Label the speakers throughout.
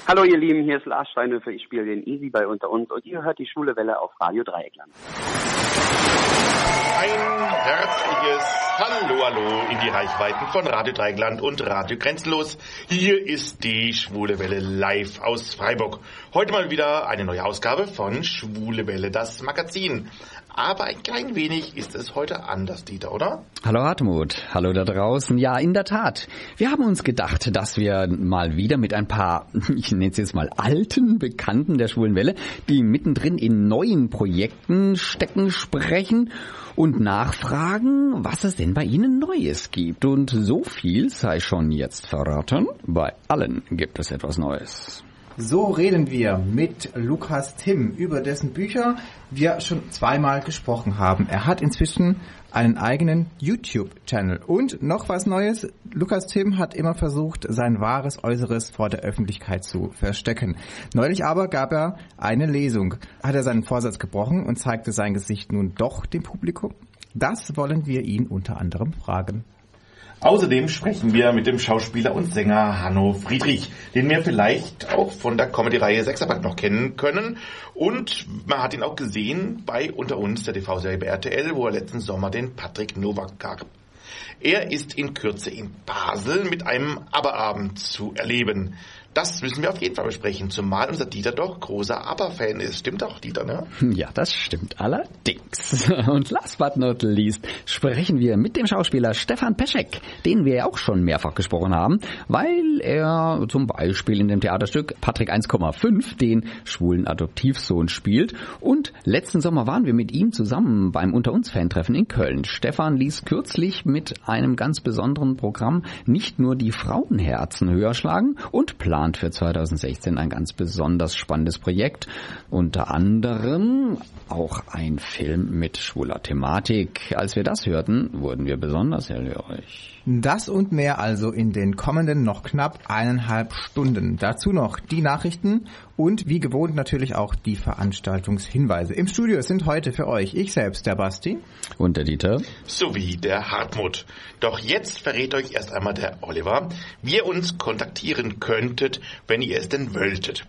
Speaker 1: Hallo ihr Lieben, hier ist Lars Steinhöfer, ich spiele den Easy bei Unter uns und ihr hört die Schwule Welle auf Radio Dreieckland.
Speaker 2: Ein herzliches Hallo in die Reichweiten von Radio Dreieckland und Radio Grenzenlos. Hier ist die Schwule Welle live aus Freiburg. Heute mal wieder eine neue Ausgabe von Schwule Welle, das Magazin. Aber ein klein wenig ist es heute anders, Dieter, oder?
Speaker 3: Hallo Hartmut, hallo da draußen. Ja, in der Tat. Wir haben uns gedacht, dass wir mal wieder mit ein paar, ich nenne es jetzt mal alten Bekannten der Schwulen Welle, die mittendrin in neuen Projekten stecken, sprechen und nachfragen, was es denn bei ihnen Neues gibt. Und so viel sei schon jetzt verraten, bei allen gibt es etwas Neues.
Speaker 4: So reden wir mit Lukas Timm über dessen Bücher wir schon zweimal gesprochen haben. Er hat inzwischen einen eigenen YouTube-Channel. Und noch was Neues, Lukas Timm hat immer versucht, sein wahres Äußeres vor der Öffentlichkeit zu verstecken. Neulich aber gab er eine Lesung. Hat er seinen Vorsatz gebrochen und zeigte sein Gesicht nun doch dem Publikum? Das wollen wir ihn unter anderem fragen.
Speaker 2: Außerdem sprechen wir mit dem Schauspieler und Sänger Hanno Friedrich, den wir vielleicht auch von der Comedy-Reihe Sexarbeit noch kennen können. Und man hat ihn auch gesehen bei Unter uns, der TV-Serie bei RTL, wo er letzten Sommer den Patrick Nowak gab. Er ist in Kürze in Basel mit einem Aberabend zu erleben. Das müssen wir auf jeden Fall besprechen, zumal unser Dieter doch großer Aber-Fan ist. Stimmt doch, Dieter, ne?
Speaker 3: Ja, das stimmt allerdings. Und last but not least sprechen wir mit dem Schauspieler Stefan Peschek, den wir ja auch schon mehrfach gesprochen haben, weil er zum Beispiel in dem Theaterstück Patrick 1,5 den schwulen Adoptivsohn spielt. Und letzten Sommer waren wir mit ihm zusammen beim Unter-uns-Fan-Treffen in Köln. Stefan ließ kürzlich mit einem ganz besonderen Programm nicht nur die Frauenherzen höher schlagen und plant für 2016 ein ganz besonders spannendes Projekt. Unter anderem auch ein Film mit schwuler Thematik. Als wir das hörten, wurden wir besonders hellhörig.
Speaker 4: Das und mehr also in den kommenden noch knapp 1,5 Stunden. Dazu noch die Nachrichten und wie gewohnt natürlich auch die Veranstaltungshinweise. Im Studio sind heute für euch ich selbst, der Basti.
Speaker 3: Und der Dieter.
Speaker 2: Sowie der Hartmut. Doch jetzt verrät euch erst einmal der Oliver, wie ihr uns kontaktieren könntet, wenn ihr es denn wolltet.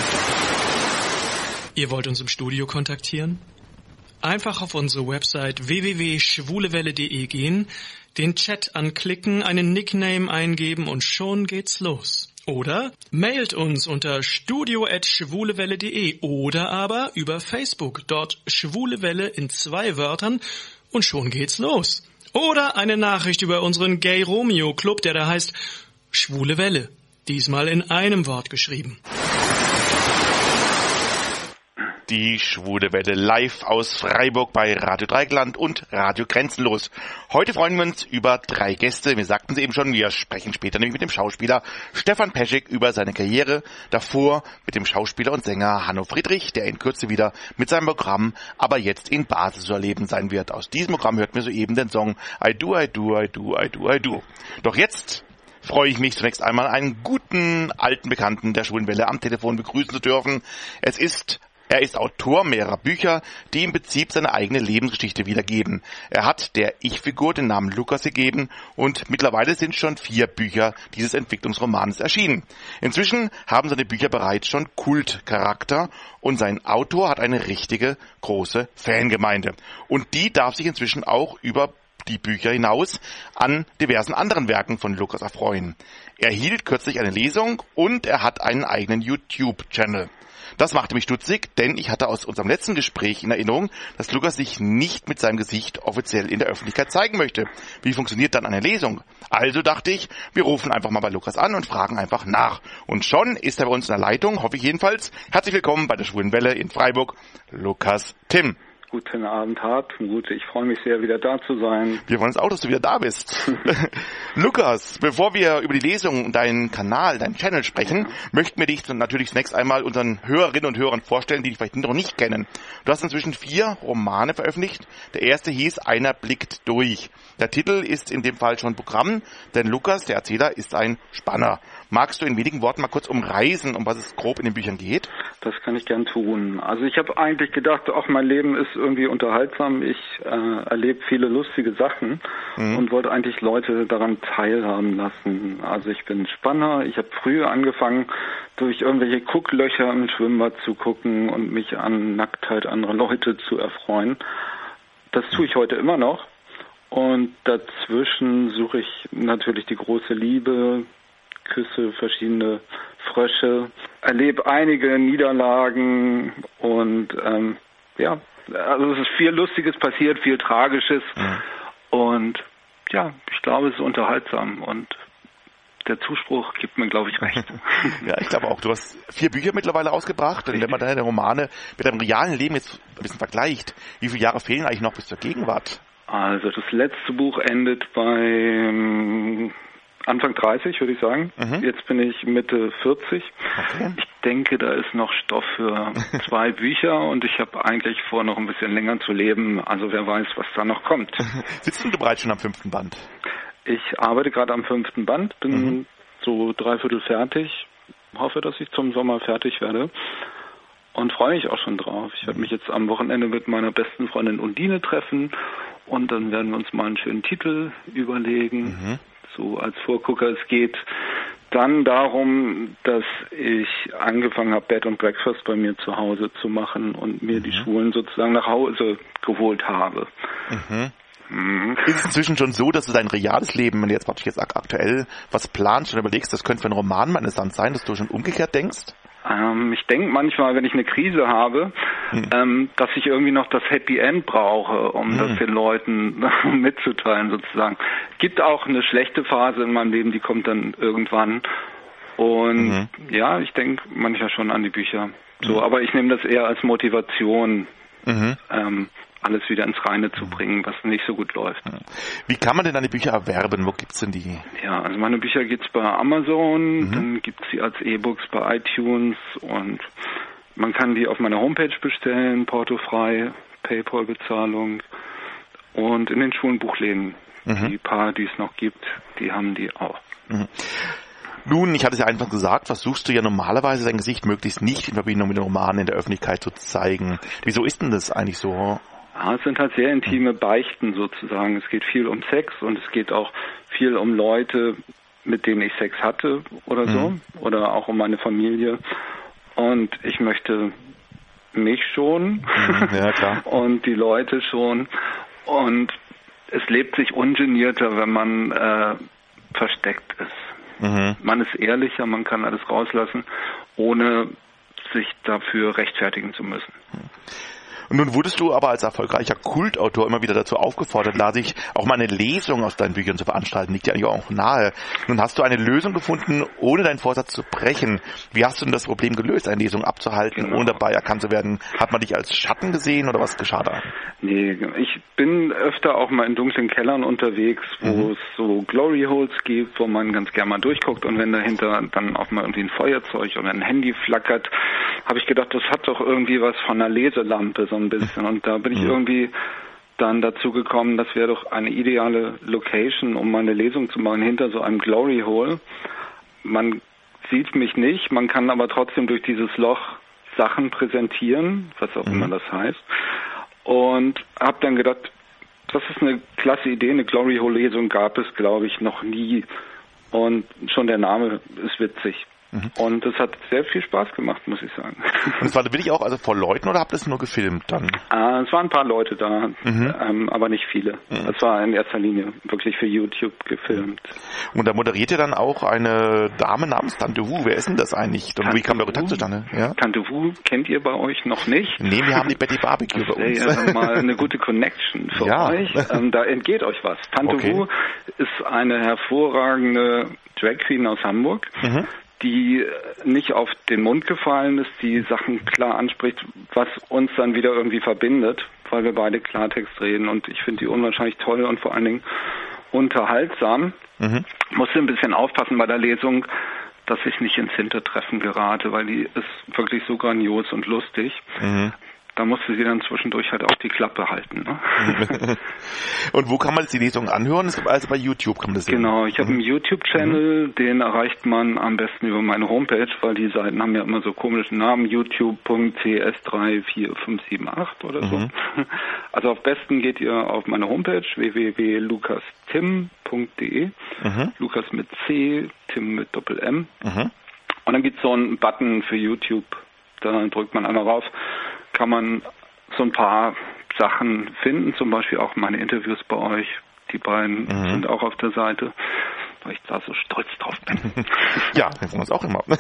Speaker 5: Ihr wollt uns im Studio kontaktieren? Einfach auf unsere Website www.schwulewelle.de gehen, den Chat anklicken, einen Nickname eingeben und schon geht's los. Oder mailt uns unter studio@schwulewelle.de oder aber über Facebook, dort Schwulewelle in 2 Wörtern und schon geht's los. Oder eine Nachricht über unseren Gay Romeo Club, der da heißt Schwule Welle, diesmal in einem Wort geschrieben.
Speaker 2: Die Schwule Welle live aus Freiburg bei Radio Dreieckland und Radio Grenzenlos. Heute freuen wir uns über 3 Gäste. Wir sagten es eben schon, wir sprechen später nämlich mit dem Schauspieler Stefan Peschek über seine Karriere. Davor mit dem Schauspieler und Sänger Hanno Friedrich, der in Kürze wieder mit seinem Programm aber jetzt in Basel zu erleben sein wird. Aus diesem Programm hört mir soeben den Song I Do, I Do, I Do, I Do, I Do. Doch jetzt freue ich mich zunächst einmal, einen guten alten Bekannten der Schwulen Welle am Telefon begrüßen zu dürfen. Er ist Autor mehrerer Bücher, die im Prinzip seine eigene Lebensgeschichte wiedergeben. Er hat der Ich-Figur den Namen Lukas gegeben und mittlerweile sind schon 4 Bücher dieses Entwicklungsromans erschienen. Inzwischen haben seine Bücher bereits schon Kultcharakter und sein Autor hat eine richtige große Fangemeinde. Und die darf sich inzwischen auch über die Bücher hinaus an diversen anderen Werken von Lukas erfreuen. Er hielt kürzlich eine Lesung und er hat einen eigenen YouTube-Channel. Das machte mich stutzig, denn ich hatte aus unserem letzten Gespräch in Erinnerung, dass Lukas sich nicht mit seinem Gesicht offiziell in der Öffentlichkeit zeigen möchte. Wie funktioniert dann eine Lesung? Also dachte ich, wir rufen einfach mal bei Lukas an und fragen einfach nach. Und schon ist er bei uns in der Leitung, hoffe ich jedenfalls. Herzlich willkommen bei der Schwulen Welle in Freiburg, Lukas Timm.
Speaker 6: Guten Abend, Hartmut. Ich freue mich sehr, wieder da zu sein.
Speaker 2: Wir freuen uns auch, dass du wieder da bist. Lukas, bevor wir über die Lesung und deinen Kanal, deinen Channel sprechen, möchten wir dich natürlich zunächst einmal unseren Hörerinnen und Hörern vorstellen, die dich vielleicht noch nicht kennen. Du hast inzwischen 4 Romane veröffentlicht. Der erste hieß Einer blickt durch. Der Titel ist in dem Fall schon Programm, denn Lukas, der Erzähler, ist ein Spanner. Magst du in wenigen Worten mal kurz umreißen, um was es grob in den Büchern geht?
Speaker 6: Das kann ich gern tun. Also ich habe eigentlich gedacht, auch mein Leben ist irgendwie unterhaltsam. Ich erlebe viele lustige Sachen und wollte eigentlich Leute daran teilhaben lassen. Also ich bin Spanner. Ich habe früh angefangen, durch irgendwelche Gucklöcher im Schwimmbad zu gucken und mich an Nacktheit anderer Leute zu erfreuen. Das tue ich heute immer noch. Und dazwischen suche ich natürlich die große Liebe, küsse verschiedene Frösche, erlebe einige Niederlagen und also es ist viel Lustiges passiert, viel Tragisches und ja, ich glaube, es ist unterhaltsam und der Zuspruch gibt mir, glaube ich, recht.
Speaker 2: Ja, ich glaube auch. Du hast 4 Bücher mittlerweile ausgebracht und wenn man deine Romane mit deinem realen Leben jetzt ein bisschen vergleicht, wie viele Jahre fehlen eigentlich noch bis zur Gegenwart?
Speaker 6: Also das letzte Buch endet bei Anfang 30, würde ich sagen. Jetzt bin ich Mitte 40. Okay. Ich denke, da ist noch Stoff für 2 Bücher und ich habe eigentlich vor, noch ein bisschen länger zu leben. Also wer weiß, was da noch kommt.
Speaker 2: Sitzt du bereits schon am 5. Band?
Speaker 6: Ich arbeite gerade am 5. Band, bin so 3/4 fertig. Hoffe, dass ich zum Sommer fertig werde und freue mich auch schon drauf. Ich werde mich jetzt am Wochenende mit meiner besten Freundin Undine treffen und dann werden wir uns mal einen schönen Titel überlegen. So als Vorgucker. Es geht dann darum, dass ich angefangen habe, Bed and Breakfast bei mir zu Hause zu machen und mir die Schwulen sozusagen nach Hause geholt habe.
Speaker 2: Ist es inzwischen schon so, dass du dein reales Leben, wenn du jetzt aktuell was planst und überlegst, das könnte für einen Roman mal interessant sein, dass du schon umgekehrt denkst?
Speaker 6: Ich denke manchmal, wenn ich eine Krise habe, dass ich irgendwie noch das Happy End brauche, um das den Leuten mitzuteilen sozusagen. Gibt auch eine schlechte Phase in meinem Leben, die kommt dann irgendwann. Und ja, ich denke manchmal schon an die Bücher. So, aber ich nehme das eher als Motivation, alles wieder ins Reine zu bringen, was nicht so gut läuft.
Speaker 2: Wie kann man denn deine Bücher erwerben? Wo gibt's denn die?
Speaker 6: Ja, also meine Bücher gibt's bei Amazon, dann gibt's sie als E-Books bei iTunes und man kann die auf meiner Homepage bestellen, portofrei, PayPal-Bezahlung und in den schwulen Buchläden. Die paar, die es noch gibt, die haben die auch.
Speaker 2: Nun, ich hatte es ja einfach gesagt, versuchst du ja normalerweise dein Gesicht möglichst nicht in Verbindung mit den Romanen in der Öffentlichkeit zu zeigen. Wieso ist denn das eigentlich so?
Speaker 6: Ja, es sind halt sehr intime Beichten sozusagen. Es geht viel um Sex und es geht auch viel um Leute, mit denen ich Sex hatte oder so. Oder auch um meine Familie. Und ich möchte mich schonen
Speaker 2: ja, klar.
Speaker 6: und die Leute schon. Und es lebt sich ungenierter, wenn man versteckt ist. Man ist ehrlicher, man kann alles rauslassen, ohne sich dafür rechtfertigen zu müssen.
Speaker 2: Und nun wurdest du aber als erfolgreicher Kultautor immer wieder dazu aufgefordert, sich auch mal eine Lesung aus deinen Büchern zu veranstalten. Liegt ja eigentlich auch nahe. Nun hast du eine Lösung gefunden, ohne deinen Vorsatz zu brechen. Wie hast du denn das Problem gelöst, eine Lesung abzuhalten, ohne dabei erkannt zu werden? Hat man dich als Schatten gesehen oder was geschah da?
Speaker 6: Nee, ich bin öfter auch mal in dunklen Kellern unterwegs, wo es so Glory Holes gibt, wo man ganz gerne mal durchguckt und wenn dahinter dann auch mal irgendwie ein Feuerzeug oder ein Handy flackert, habe ich gedacht, das hat doch irgendwie was von einer Leselampe, so ein bisschen. Und da bin ich irgendwie dann dazu gekommen, das wäre doch eine ideale Location, um mal eine Lesung zu machen hinter so einem Glory Hole. Man sieht mich nicht, man kann aber trotzdem durch dieses Loch Sachen präsentieren, was auch immer das heißt. Und habe dann gedacht, das ist eine klasse Idee, eine Glory Hole Lesung gab es, glaube ich, noch nie. Und schon der Name ist witzig. Und es hat sehr viel Spaß gemacht, muss ich sagen.
Speaker 2: Und es war wirklich auch vor Leuten oder habt ihr es nur gefilmt dann?
Speaker 6: Es waren ein paar Leute da, aber nicht viele. Es war in erster Linie wirklich für YouTube gefilmt.
Speaker 2: Und da moderiert ihr dann auch eine Dame namens Tante Wu. Wer ist denn das eigentlich? Und wie kam der Kontakt zustande? Ja?
Speaker 6: Tante Wu kennt ihr bei euch noch nicht?
Speaker 2: Nee, wir haben die Betty Barbecue bei uns.
Speaker 6: Das wäre ja mal eine gute Connection für euch. Da entgeht euch was. Tante Wu ist eine hervorragende Drag Queen aus Hamburg, die nicht auf den Mund gefallen ist, die Sachen klar anspricht, was uns dann wieder irgendwie verbindet, weil wir beide Klartext reden und ich finde die unwahrscheinlich toll und vor allen Dingen unterhaltsam. Musste ein bisschen aufpassen bei der Lesung, dass ich nicht ins Hintertreffen gerate, weil die ist wirklich so grandios und lustig. da musste sie dann zwischendurch halt auch die Klappe halten. Ne?
Speaker 2: Und wo kann man jetzt die Lesung anhören? Also bei YouTube kann man das sehen.
Speaker 6: Genau, ich habe einen YouTube-Channel, den erreicht man am besten über meine Homepage, weil die Seiten haben ja immer so komischen Namen, youtube.cs34578 oder so. Also auf besten geht ihr auf meine Homepage www.lukastim.de, Lukas mit C, Tim mit Doppel-M. Und dann gibt es so einen Button für YouTube, da drückt man einmal rauf, kann man so ein paar Sachen finden, zum Beispiel auch meine Interviews bei euch. Die beiden sind auch auf der Seite, weil ich da so stolz drauf bin.
Speaker 2: Ja, wir freuen uns auch immer.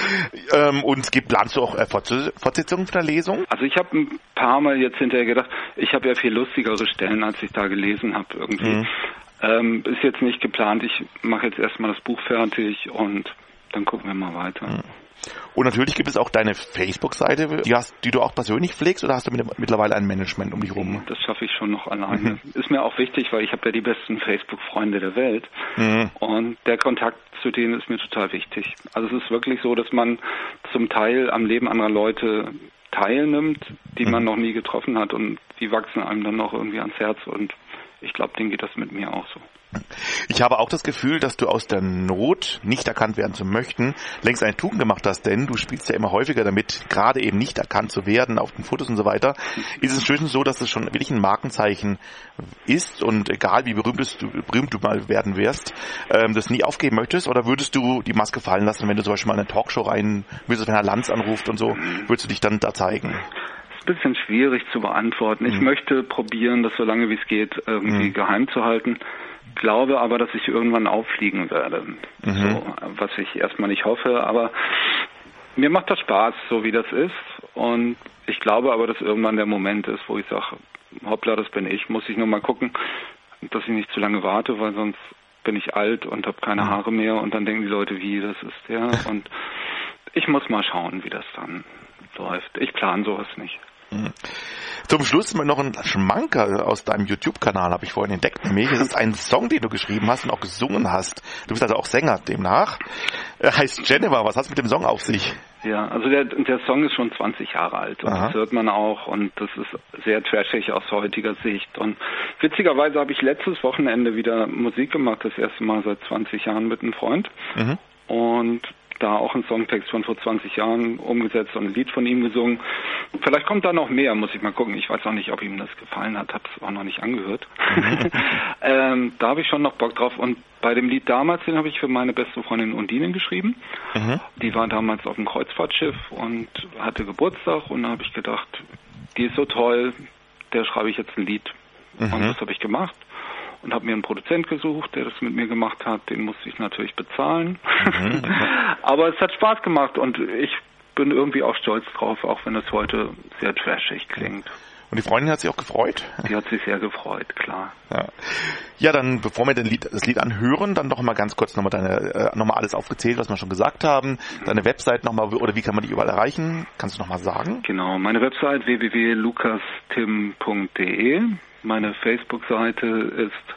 Speaker 2: Und planst du auch Fortsetzungen von der Lesung?
Speaker 6: Also ich habe ein paar Mal jetzt hinterher gedacht, ich habe ja viel lustigere Stellen, als ich da gelesen habe irgendwie. Ist jetzt nicht geplant, ich mache jetzt erstmal das Buch fertig und dann gucken wir mal weiter.
Speaker 2: Und natürlich gibt es auch deine Facebook-Seite, die du auch persönlich pflegst, oder hast du mittlerweile ein Management um dich rum?
Speaker 6: Das schaffe ich schon noch alleine. Ist mir auch wichtig, weil ich habe ja die besten Facebook-Freunde der Welt und der Kontakt zu denen ist mir total wichtig. Also es ist wirklich so, dass man zum Teil am Leben anderer Leute teilnimmt, die man noch nie getroffen hat und die wachsen einem dann noch irgendwie ans Herz und ich glaube, denen geht das mit mir auch so.
Speaker 2: Ich habe auch das Gefühl, dass du aus der Not, nicht erkannt werden zu möchten, längst eine Tugend gemacht hast, denn du spielst ja immer häufiger damit, gerade eben nicht erkannt zu werden auf den Fotos und so weiter. Ist es inzwischen so, dass es schon wirklich ein Markenzeichen ist und egal wie berühmt du mal werden wirst, das nie aufgeben möchtest, oder würdest du die Maske fallen lassen, wenn du zum Beispiel mal in eine Talkshow rein würdest, wenn Herr Lanz anruft und so, würdest du dich dann da zeigen?
Speaker 6: Ein bisschen schwierig zu beantworten. Ich möchte probieren, das so lange wie es geht irgendwie geheim zu halten. Glaube aber, dass ich irgendwann auffliegen werde. So, was ich erstmal nicht hoffe, aber mir macht das Spaß, so wie das ist. Und ich glaube aber, dass irgendwann der Moment ist, wo ich sage, hoppla, das bin ich. Muss ich nur mal gucken, dass ich nicht zu lange warte, weil sonst bin ich alt und habe keine Haare mehr und dann denken die Leute, wie, das ist der. Und ich muss mal schauen, wie das dann läuft. Ich plane sowas nicht.
Speaker 2: Zum Schluss noch ein Schmankerl aus deinem YouTube-Kanal, habe ich vorhin entdeckt. Nämlich, es ist ein Song, den du geschrieben hast und auch gesungen hast. Du bist also auch Sänger demnach. Heißt Jennifer. Was hat es mit dem Song auf sich?
Speaker 6: Ja, also der Song ist schon 20 Jahre alt und das hört man auch und das ist sehr trashig aus heutiger Sicht. Und witzigerweise habe ich letztes Wochenende wieder Musik gemacht, das erste Mal seit 20 Jahren mit einem Freund. Und da auch einen Songtext von vor 20 Jahren umgesetzt und ein Lied von ihm gesungen. Vielleicht kommt da noch mehr, muss ich mal gucken. Ich weiß auch nicht, ob ihm das gefallen hat, habe es auch noch nicht angehört. Da habe ich schon noch Bock drauf. Und bei dem Lied damals, den habe ich für meine beste Freundin Undine geschrieben. Die war damals auf dem Kreuzfahrtschiff und hatte Geburtstag und da habe ich gedacht, die ist so toll, der schreibe ich jetzt ein Lied. Und das habe ich gemacht. Und habe mir einen Produzent gesucht, der das mit mir gemacht hat. Den musste ich natürlich bezahlen. Aber es hat Spaß gemacht und ich bin irgendwie auch stolz drauf, auch wenn es heute sehr trashig klingt.
Speaker 2: Und die Freundin hat sich auch gefreut?
Speaker 6: Die hat sich sehr gefreut, klar.
Speaker 2: Ja, dann bevor wir das Lied anhören, dann noch mal ganz kurz nochmal nochmal alles aufgezählt, was wir schon gesagt haben. Deine Website nochmal, oder wie kann man die überall erreichen? Kannst du nochmal sagen?
Speaker 6: Genau, meine Website www.lukastim.de. Meine Facebook-Seite ist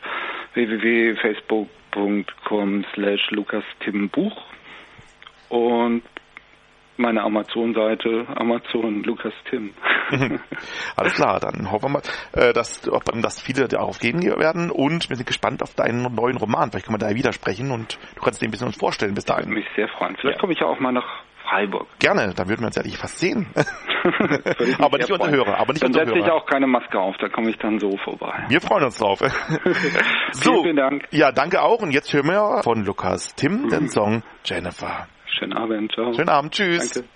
Speaker 6: www.facebook.com/LukasTimBuch und meine Amazon-Seite Amazon Lukas Tim.
Speaker 2: Alles klar, dann hoffen wir mal, dass viele darauf gehen werden und wir sind gespannt auf deinen neuen Roman. Vielleicht können wir da widersprechen und du kannst den ein bisschen uns vorstellen bis dahin.
Speaker 6: Ich würde mich sehr freuen. Vielleicht komme ich ja auch mal nach Freiburg.
Speaker 2: Gerne, dann würden wir uns ja fast sehen. Aber nicht unter Hörer.
Speaker 6: Dann setze ich auch keine Maske auf, da komme ich dann so vorbei.
Speaker 2: Wir freuen uns drauf. So,
Speaker 6: vielen Dank.
Speaker 2: Ja, danke auch. Und jetzt hören wir von Lukas Tim den Song Jennifer.
Speaker 6: Schönen Abend, ciao.
Speaker 2: Schönen Abend, tschüss.
Speaker 6: Danke.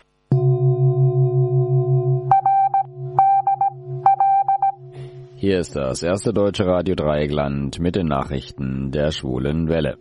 Speaker 3: Hier ist das erste deutsche Radio Dreieckland mit den Nachrichten der Schwulen Welle.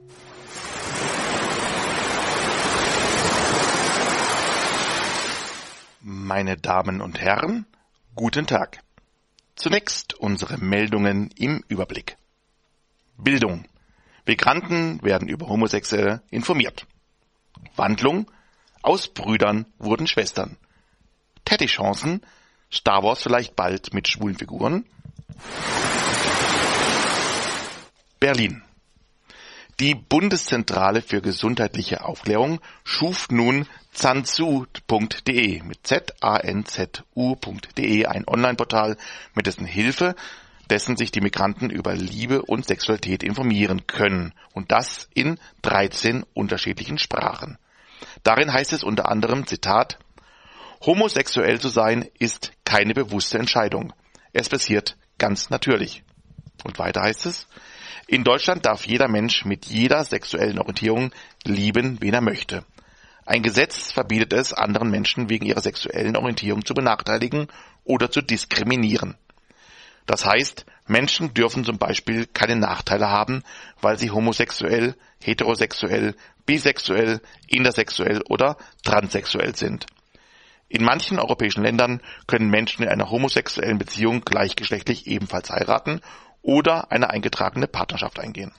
Speaker 2: Meine Damen und Herren, guten Tag. Zunächst unsere Meldungen im Überblick. Bildung. Migranten werden über Homosexuelle informiert. Wandlung. Aus Brüdern wurden Schwestern. Teddy-Chancen. Star Wars vielleicht bald mit schwulen Figuren. Berlin. Die Bundeszentrale für gesundheitliche Aufklärung schuf nun zanzu.de mit zanzu.de, ein Online-Portal, mit dessen Hilfe sich die Migranten über Liebe und Sexualität informieren können. Und das in 13 unterschiedlichen Sprachen. Darin heißt es unter anderem, Zitat, homosexuell zu sein ist keine bewusste Entscheidung. Es passiert ganz natürlich. Und weiter heißt es, in Deutschland darf jeder Mensch mit jeder sexuellen Orientierung lieben, wen er möchte. Ein Gesetz verbietet es, anderen Menschen wegen ihrer sexuellen Orientierung zu benachteiligen oder zu diskriminieren. Das heißt, Menschen dürfen zum Beispiel keine Nachteile haben, weil sie homosexuell, heterosexuell, bisexuell, intersexuell oder transsexuell sind. In manchen europäischen Ländern können Menschen in einer homosexuellen Beziehung gleichgeschlechtlich ebenfalls heiraten oder eine eingetragene Partnerschaft eingehen.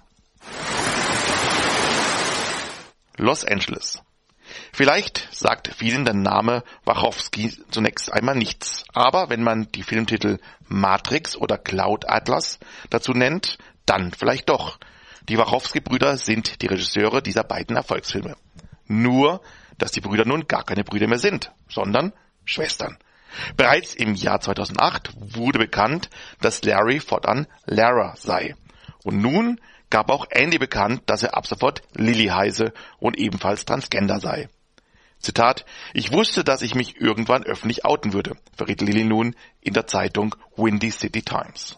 Speaker 2: Los Angeles. Vielleicht sagt vielen der Name Wachowski zunächst einmal nichts, aber wenn man die Filmtitel Matrix oder Cloud Atlas dazu nennt, dann vielleicht doch. Die Wachowski-Brüder sind die Regisseure dieser beiden Erfolgsfilme. Nur, dass die Brüder nun gar keine Brüder mehr sind, sondern Schwestern. Bereits im Jahr 2008 wurde bekannt, dass Larry fortan Lara sei. Und nun gab auch Andy bekannt, dass er ab sofort Lily heiße und ebenfalls Transgender sei. Zitat, ich wusste, dass ich mich irgendwann öffentlich outen würde, verriet Lily nun in der Zeitung Windy City Times.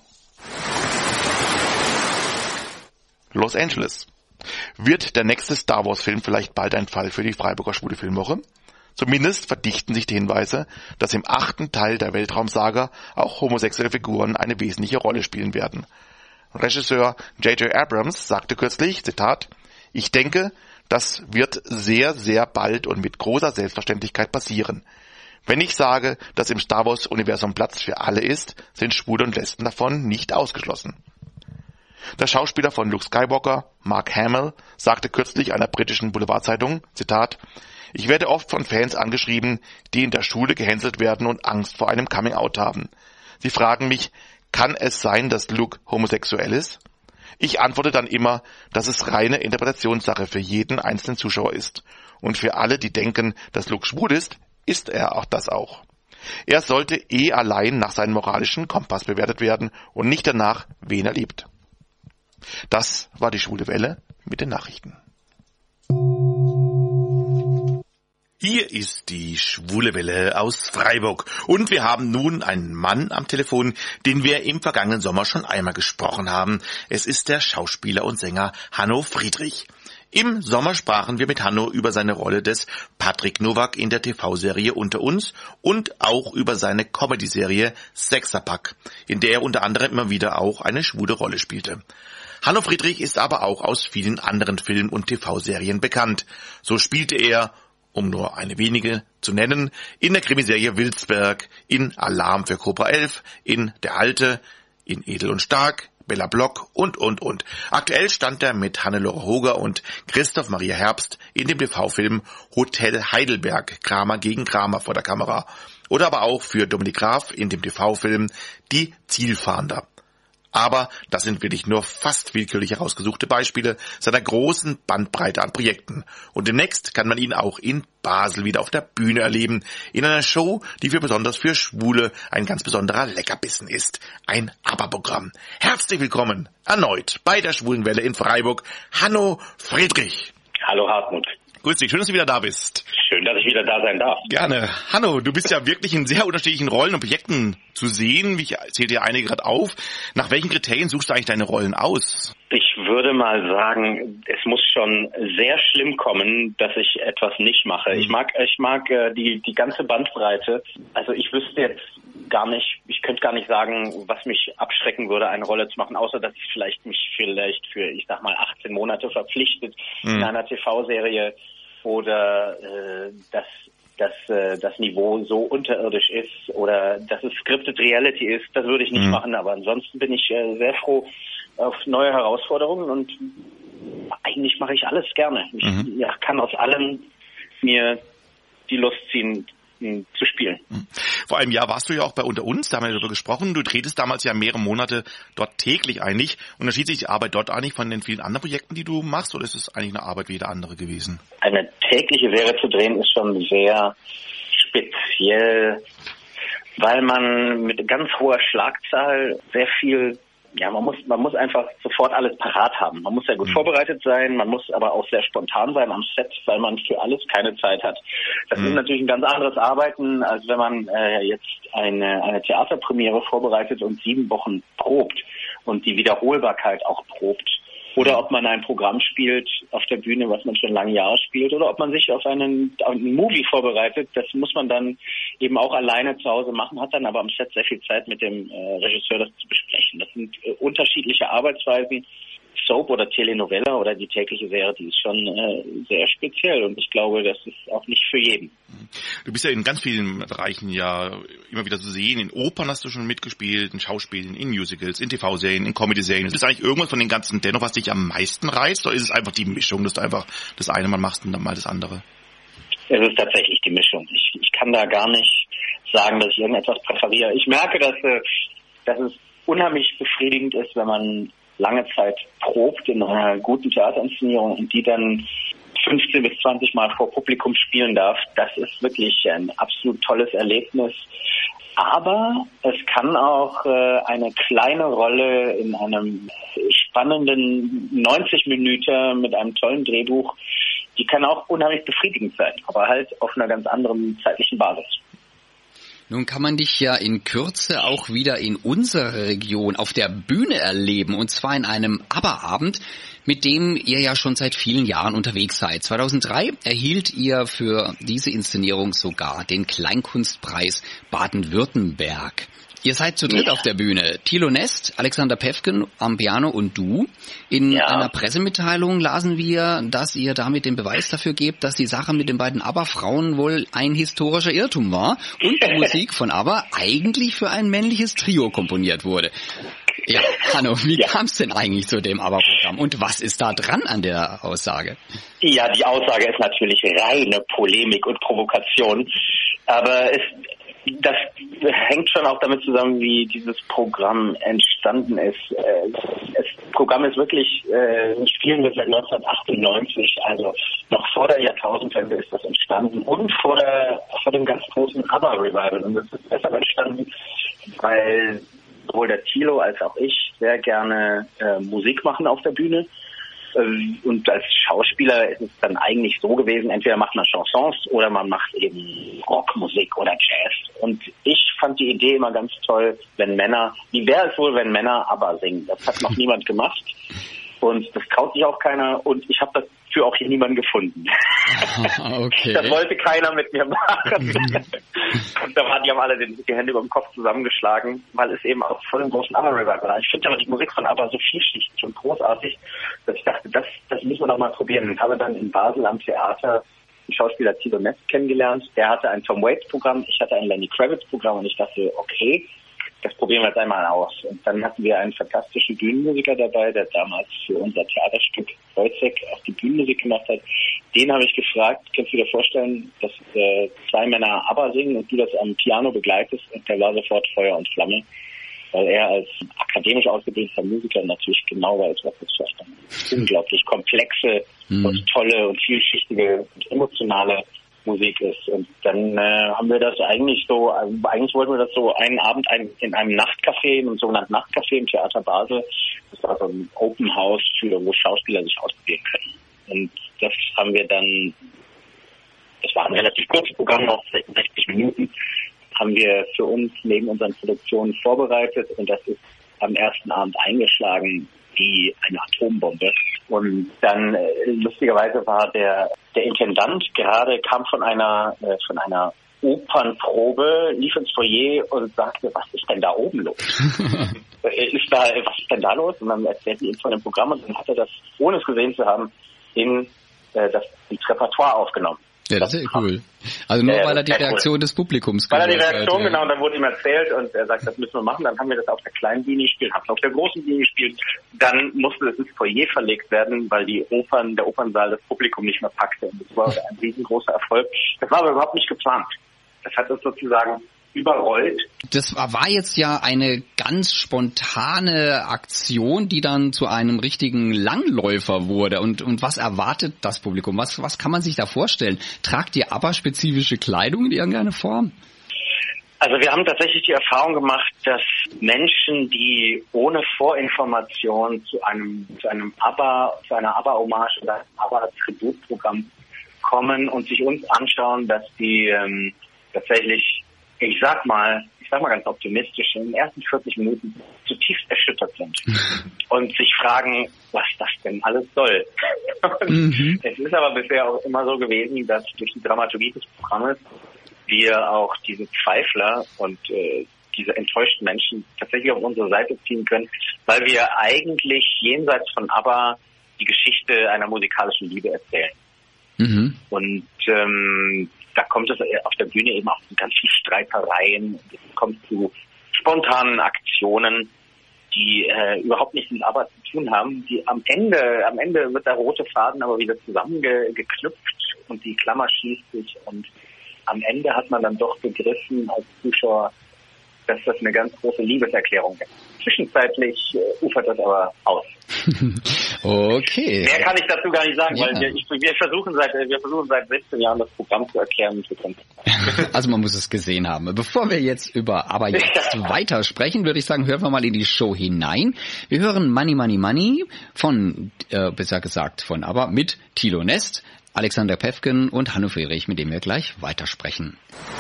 Speaker 2: Los Angeles. Wird der nächste Star Wars Film vielleicht bald ein Fall für die Freiburger Schwule Filmwoche? Zumindest verdichten sich die Hinweise, dass im 8. Teil der Weltraumsaga auch homosexuelle Figuren eine wesentliche Rolle spielen werden. Regisseur J.J. Abrams sagte kürzlich, Zitat, ich denke, das wird sehr, sehr bald und mit großer Selbstverständlichkeit passieren. Wenn ich sage, dass im Star Wars-Universum Platz für alle ist, sind Schwule und Lesben davon nicht ausgeschlossen. Der Schauspieler von Luke Skywalker, Mark Hamill, sagte kürzlich einer britischen Boulevardzeitung, Zitat, ich werde oft von Fans angeschrieben, die in der Schule gehänselt werden und Angst vor einem Coming-out haben. Sie fragen mich, kann es sein, dass Luke homosexuell ist? Ich antworte dann immer, dass es reine Interpretationssache für jeden einzelnen Zuschauer ist. Und für alle, die denken, dass Luke schwul ist er auch das auch. Er sollte allein nach seinem moralischen Kompass bewertet werden und nicht danach, wen er liebt. Das war die Schwule Welle mit den Nachrichten. Hier ist die Schwule Welle aus Freiburg und wir haben nun einen Mann am Telefon, den wir im vergangenen Sommer schon einmal gesprochen haben. Es ist der Schauspieler und Sänger Hanno Friedrich. Im Sommer sprachen wir mit Hanno über seine Rolle des Patrick Nowak in der TV-Serie Unter uns und auch über seine Comedy-Serie Sexerpack, in der er unter anderem immer wieder auch eine schwule Rolle spielte. Hanno Friedrich ist aber auch aus vielen anderen Film- und TV-Serien bekannt. So spielte er, um nur eine wenige zu nennen, in der Krimiserie Wilsberg, in Alarm für Cobra 11, in Der Alte, in Edel und Stark, Bella Block und. Aktuell stand er mit Hannelore Hoger und Christoph Maria Herbst in dem TV-Film Hotel Heidelberg, Kramer gegen Kramer vor der Kamera. Oder aber auch für Dominik Graf in dem TV-Film Die Zielfahnder. Aber das sind wirklich nur fast willkürlich herausgesuchte Beispiele seiner großen Bandbreite an Projekten. Und demnächst kann man ihn auch in Basel wieder auf der Bühne erleben, in einer Show, die besonders für Schwule ein ganz besonderer Leckerbissen ist. Ein ABBA-Programm. Herzlich willkommen erneut bei der Schwulenwelle in Freiburg, Hanno Friedrich.
Speaker 7: Hallo Hartmut.
Speaker 2: Grüß dich, schön, dass du wieder da bist.
Speaker 7: Schön, dass ich wieder da sein darf.
Speaker 2: Gerne. Hanno, du bist ja wirklich in sehr unterschiedlichen Rollen und Projekten zu sehen. Ich zähle dir einige gerade auf. Nach welchen Kriterien suchst du eigentlich deine Rollen aus?
Speaker 7: Ich würde mal sagen, es muss schon sehr schlimm kommen, dass ich etwas nicht mache. Ich mag die ganze Bandbreite. Also ich wüsste jetzt gar nicht, ich könnte gar nicht sagen, was mich abschrecken würde, eine Rolle zu machen, außer dass ich mich für, ich sag mal, 18 Monate verpflichtet in einer TV-Serie oder dass das Niveau so unterirdisch ist oder dass es Scripted Reality ist, das würde ich nicht machen. Aber ansonsten bin ich sehr froh auf neue Herausforderungen und eigentlich mache ich alles gerne. Ich kann aus allem mir die Lust ziehen, zu spielen.
Speaker 2: Vor einem Jahr warst du ja auch bei Unter uns, da haben wir darüber gesprochen. Du tretest damals ja mehrere Monate dort täglich eigentlich. Unterschied sich die Arbeit dort eigentlich von den vielen anderen Projekten, die du machst, oder ist es eigentlich eine Arbeit wie jede andere gewesen?
Speaker 7: Eine tägliche Serie zu drehen ist schon sehr speziell, weil man mit ganz hoher Schlagzahl sehr viel, man muss einfach sofort alles parat haben. Man muss sehr gut vorbereitet sein, man muss aber auch sehr spontan sein am Set, weil man für alles keine Zeit hat. Das ist natürlich ein ganz anderes Arbeiten, als wenn man jetzt eine Theaterpremiere vorbereitet und 7 Wochen probt und die Wiederholbarkeit auch probt. Oder ob man ein Programm spielt auf der Bühne, was man schon lange Jahre spielt, oder ob man sich auf einen Movie vorbereitet. Das muss man dann eben auch alleine zu Hause machen, hat dann aber am Set sehr viel Zeit mit dem Regisseur, das zu besprechen. Das sind unterschiedliche Arbeitsweisen. Soap oder Telenovela oder die tägliche Serie, die ist schon sehr speziell und ich glaube, das ist auch nicht für jeden.
Speaker 2: Du bist ja in ganz vielen Bereichen ja immer wieder zu sehen. In Opern hast du schon mitgespielt, in Schauspielen, in Musicals, in TV-Serien, in Comedy-Serien. Ist eigentlich irgendwas von den ganzen dennoch, was dich am meisten reizt, oder ist es einfach die Mischung, dass du einfach das eine mal machst und dann mal das andere?
Speaker 7: Es ist tatsächlich die Mischung. Ich kann da gar nicht sagen, dass ich irgendetwas präferiere. Ich merke, dass es unheimlich befriedigend ist, wenn man lange Zeit probt in einer guten Theaterinszenierung und die dann 15 bis 20 Mal vor Publikum spielen darf. Das ist wirklich ein absolut tolles Erlebnis. Aber es kann auch eine kleine Rolle in einem spannenden 90 Minuten mit einem tollen Drehbuch, die kann auch unheimlich befriedigend sein, aber halt auf einer ganz anderen zeitlichen Basis.
Speaker 3: Nun kann man dich ja in Kürze auch wieder in unserer Region auf der Bühne erleben, und zwar in einem ABBA-Abend, mit dem ihr ja schon seit vielen Jahren unterwegs seid. 2003 erhielt ihr für diese Inszenierung sogar den Kleinkunstpreis Baden-Württemberg. Ihr seid zu dritt auf der Bühne. Thilo Nest, Alexander Päffgen am Piano und du. In einer Pressemitteilung lasen wir, dass ihr damit den Beweis dafür gebt, dass die Sache mit den beiden ABBA-Frauen wohl ein historischer Irrtum war und die Musik von ABBA eigentlich für ein männliches Trio komponiert wurde. Ja, Hanno, wie kam es denn eigentlich zu dem ABBA-Programm und was ist da dran an der Aussage?
Speaker 7: Ja, die Aussage ist natürlich reine Polemik und Provokation, aber das hängt schon auch damit zusammen, wie dieses Programm entstanden ist. Das Programm ist wirklich, spielen wir seit 1998, also noch vor der Jahrtausendwende ist das entstanden und vor dem ganz großen ABBA-Revival. Und das ist deshalb entstanden, weil sowohl der Thilo als auch ich sehr gerne Musik machen auf der Bühne. Und als Schauspieler ist es dann eigentlich so gewesen, entweder macht man Chansons oder man macht eben Rockmusik oder Jazz. Und ich fand die Idee immer ganz toll, wie wäre es wohl, wenn Männer ABBA singen? Das hat noch niemand gemacht. Und das traut sich auch keiner und ich habe dafür auch hier niemanden gefunden.
Speaker 3: Okay.
Speaker 7: Das wollte keiner mit mir machen. Und die haben alle die Hände über dem Kopf zusammengeschlagen, weil es eben auch voll im großen ABBA-Revival war. Ich finde aber die Musik von ABBA so vielschichtig und großartig, dass ich dachte, das müssen wir doch mal probieren. Ich habe dann in Basel am Theater den Schauspieler Thilo Nest kennengelernt. Der hatte ein Tom Waits-Programm, ich hatte ein Lenny Kravitz-Programm und ich dachte, okay, das probieren wir jetzt einmal aus. Und dann hatten wir einen fantastischen Bühnenmusiker dabei, der damals für unser Theaterstück Wojciech auch die Bühnenmusik gemacht hat. Den habe ich gefragt, kannst du dir vorstellen, dass 2 Männer ABBA singen und du das am Piano begleitest? Und der war sofort Feuer und Flamme, weil er als akademisch ausgebildeter Musiker natürlich genau weiß, was das für unglaublich komplexe und tolle und vielschichtige und emotionale Musik ist. Und dann haben wir das eigentlich wollten wir das so einen Abend in einem Nachtcafé, in einem sogenannten Nachtcafé im Theater Basel. Das war so ein Open House, wo Schauspieler sich ausprobieren können. Und das haben wir dann, das war ein relativ kurzes Programm, noch 60 Minuten, haben wir für uns neben unseren Produktionen vorbereitet und das ist am ersten Abend eingeschlagen wie eine Atombombe. Und dann lustigerweise war der Intendant kam von einer Opernprobe, lief ins Foyer und sagte, was ist denn da oben los? Was ist denn da los? Und dann erzählten ihm von dem Programm und dann hat er das, ohne es gesehen zu haben, ins Repertoire aufgenommen.
Speaker 3: Ja, das ist ja cool. Also nur weil er die Reaktion des Publikums
Speaker 7: gehört hat. Weil er die Reaktion, genau, und dann wurde ihm erzählt und er sagt, das müssen wir machen. Dann haben wir das auf der kleinen Bühne gespielt, haben es auf der großen Bühne gespielt. Dann musste es ins Foyer verlegt werden, weil der Opernsaal das Publikum nicht mehr packte. Und das war ein riesengroßer Erfolg. Das war aber überhaupt nicht geplant. Das hat uns sozusagen überrollt.
Speaker 3: Das war jetzt ja eine ganz spontane Aktion, die dann zu einem richtigen Langläufer wurde. Und was erwartet das Publikum? Was kann man sich da vorstellen? Tragt ihr ABBA-spezifische Kleidung in irgendeiner Form?
Speaker 7: Also wir haben tatsächlich die Erfahrung gemacht, dass Menschen, die ohne Vorinformation zu einer ABBA-Hommage oder einem ABBA-Tributprogramm kommen und sich uns anschauen, dass die tatsächlich, ich sag mal ganz optimistisch, in den ersten 40 Minuten zutiefst erschüttert sind und sich fragen, was das denn alles soll. Es ist aber bisher auch immer so gewesen, dass durch die Dramaturgie des Programmes wir auch diese Zweifler und diese enttäuschten Menschen tatsächlich auf unsere Seite ziehen können, weil wir eigentlich jenseits von ABBA die Geschichte einer musikalischen Liebe erzählen. Mhm. Und da kommt es auf der Bühne eben auch zu ganz vielen Streitereien, es kommt zu spontanen Aktionen, die überhaupt nichts mit ABBA zu tun haben, die am Ende wird der rote Faden aber wieder zusammengeknüpft und die Klammer schließt sich und am Ende hat man dann doch begriffen als Zuschauer, dass das eine ganz große Liebeserklärung ist. Zwischenzeitlich ufert das aber aus.
Speaker 3: Okay.
Speaker 7: Mehr kann ich dazu gar nicht sagen, weil wir versuchen seit 16 Jahren das Programm zu erklären und zu können.
Speaker 3: Also man muss es gesehen haben. Bevor wir jetzt über ABBA jetzt weitersprechen, würde ich sagen, hören wir mal in die Show hinein. Wir hören Money, Money, Money von, besser gesagt von ABBA mit Thilo Nest, Alexander Päffgen und Hanno Friedrich, mit dem wir gleich weitersprechen.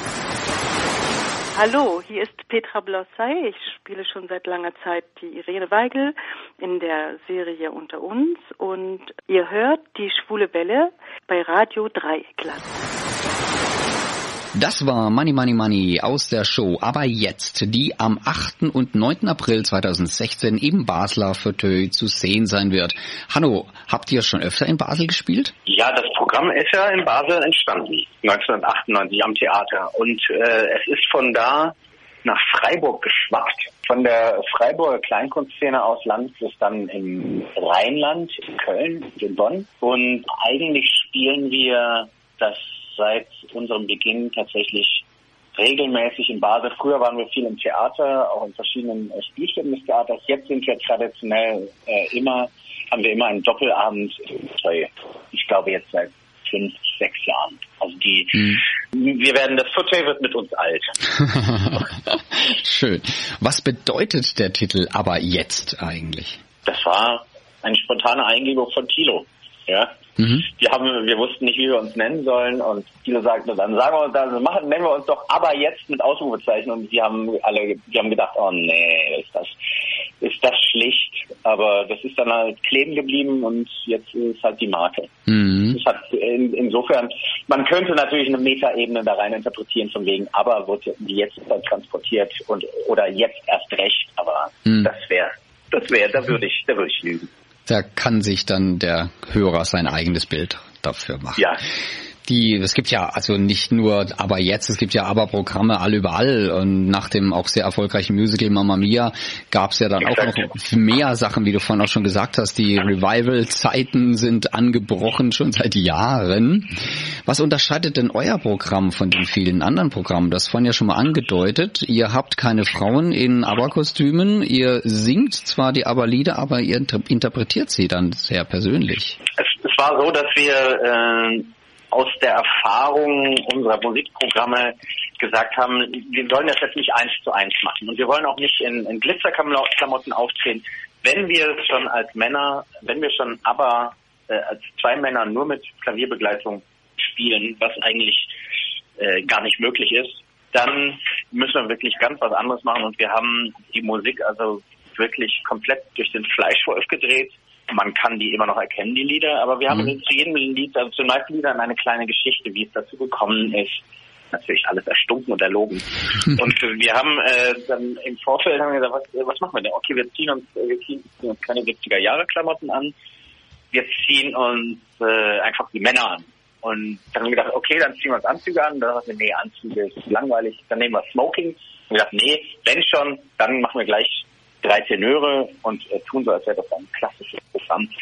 Speaker 8: Hallo, hier ist Petra Blossay. Ich spiele schon seit langer Zeit die Irene Weigel in der Serie Unter uns und ihr hört die Schwule Welle bei Radio Dreieckland.
Speaker 3: Das war Money, Money, Money aus der Show Aber jetzt, die am 8. und 9. April 2016 im Basler Fauteuil zu sehen sein wird. Hanno, habt ihr schon öfter in Basel gespielt?
Speaker 7: Ja, das Programm ist ja in Basel entstanden, 1998 am Theater. Und es ist von da nach Freiburg geschwappt. Von der Freiburger Kleinkunstszene aus landet es dann im Rheinland, in Köln und in Bonn. Und eigentlich spielen wir das seit unserem Beginn tatsächlich regelmäßig in Basel. Früher waren wir viel im Theater, auch in verschiedenen Spielstätten des Theaters. Jetzt sind wir traditionell haben wir immer einen Doppelabend, ich glaube jetzt seit 5, 6 Jahren. Also das Fauteuil wird mit uns alt.
Speaker 3: Schön. Was bedeutet der Titel Aber jetzt eigentlich?
Speaker 7: Das war eine spontane Eingebung von Thilo. Ja. Mhm. Wir wussten nicht, wie wir uns nennen sollen und Thilo sagte, dann nennen wir uns doch Aber jetzt mit Ausrufezeichen und wir haben gedacht, oh nee, ist das schlicht, aber das ist dann halt kleben geblieben und jetzt ist halt die Marke. Mhm. Das hat insofern, man könnte natürlich eine Metaebene da rein interpretieren von wegen, aber wird jetzt transportiert oder jetzt erst recht, aber da würde ich lügen.
Speaker 3: Da kann sich dann der Hörer sein eigenes Bild dafür machen.
Speaker 7: Ja.
Speaker 3: Es gibt ja also nicht nur Aber jetzt, es gibt ja Aber-Programme all überall und nach dem auch sehr erfolgreichen Musical Mamma Mia gab es ja dann auch noch mehr Sachen, wie du vorhin auch schon gesagt hast. Die Revival-Zeiten sind angebrochen schon seit Jahren. Was unterscheidet denn euer Programm von den vielen anderen Programmen? Das vorhin ja schon mal angedeutet. Ihr habt keine Frauen in ABBA-Kostümen, ihr singt zwar die ABBA-Lieder, aber ihr interpretiert sie dann sehr persönlich.
Speaker 7: Es war so, dass wir aus der Erfahrung unserer Musikprogramme gesagt haben, wir sollen das jetzt nicht 1:1 machen. Und wir wollen auch nicht in Glitzerklamotten auftreten. Wenn wir schon ABBA als 2 Männer nur mit Klavierbegleitung spielen, was eigentlich gar nicht möglich ist, dann müssen wir wirklich ganz was anderes machen. Und wir haben die Musik also wirklich komplett durch den Fleischwolf gedreht. Man kann die immer noch erkennen, die Lieder, aber wir haben zu jedem Lied, also zu den meisten Liedern eine kleine Geschichte, wie es dazu gekommen ist. Natürlich alles erstunken und erlogen. Und wir haben dann im Vorfeld gesagt, was machen wir denn? Okay, wir ziehen uns keine 70er-Jahre-Klamotten an, wir ziehen uns einfach die Männer an. Und dann haben wir gedacht, okay, dann ziehen wir uns Anzüge an. Dann haben wir, nee, Anzüge ist langweilig. Dann nehmen wir Smoking. Und wir gedacht, nee, wenn schon, dann machen wir gleich 3 Tenöre und tun so, als wäre das ein klassisches Programm.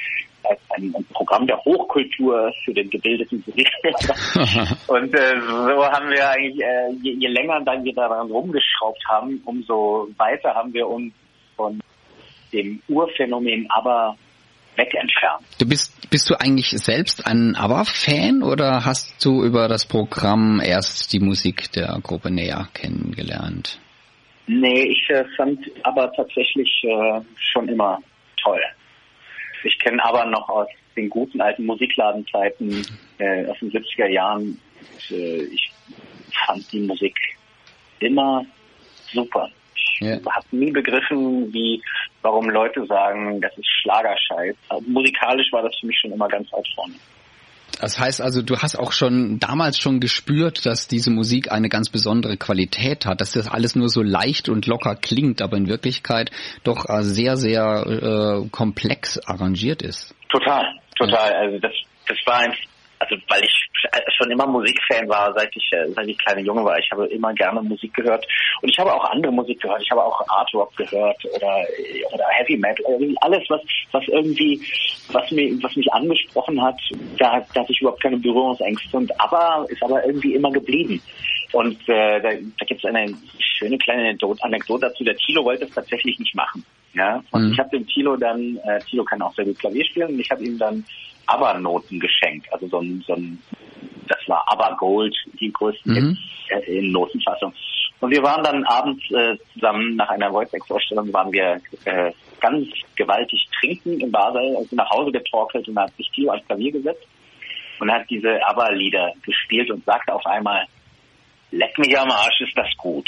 Speaker 7: ein Programm der Hochkultur für den gebildeten Musikhörer. Und so haben wir eigentlich, je länger dann wir daran rumgeschraubt haben, umso weiter haben wir uns von dem Urphänomen ABBA weg entfernt.
Speaker 3: Bist du eigentlich selbst ein ABBA-Fan oder hast du über das Programm erst die Musik der Gruppe näher kennengelernt?
Speaker 7: Nee, ich fand ABBA tatsächlich schon immer toll. Ich kenne ABBA noch aus den guten alten Musikladenzeiten aus den 70er Jahren. Ich fand die Musik immer super. Ich habe nie begriffen, warum Leute sagen, das ist Schlagerscheiß. Also musikalisch war das für mich schon immer ganz weit vorne.
Speaker 3: Das heißt also, du hast auch damals schon gespürt, dass diese Musik eine ganz besondere Qualität hat, dass das alles nur so leicht und locker klingt, aber in Wirklichkeit doch sehr, sehr komplex arrangiert ist.
Speaker 7: Total. Also das war weil ich schon immer Musikfan war, seit ich kleiner Junge war. Ich habe immer gerne Musik gehört und ich habe auch andere Musik gehört. Ich habe auch Art Rock gehört oder Heavy Metal, alles was mich angesprochen hat. Da hatte ich überhaupt keine Berührungsängste und ist aber irgendwie immer geblieben. Und da gibt es eine schöne kleine Anekdote dazu. Der Thilo wollte es tatsächlich nicht machen. Ja, und ich habe dem Thilo dann, Thilo kann auch sehr gut Klavier spielen, und ich habe ihm dann ABBA-Noten geschenkt, also das war ABBA Gold, die größten Hits in Notenfassung. Und wir waren dann abends zusammen nach einer Voice-Ex-Vorstellung, waren wir ganz gewaltig trinken im Barsaal, also nach Hause getorkelt, und da hat sich Thilo ans Klavier gesetzt und hat diese ABBA-Lieder gespielt und sagte auf einmal: Leck mich am Arsch, ist das gut.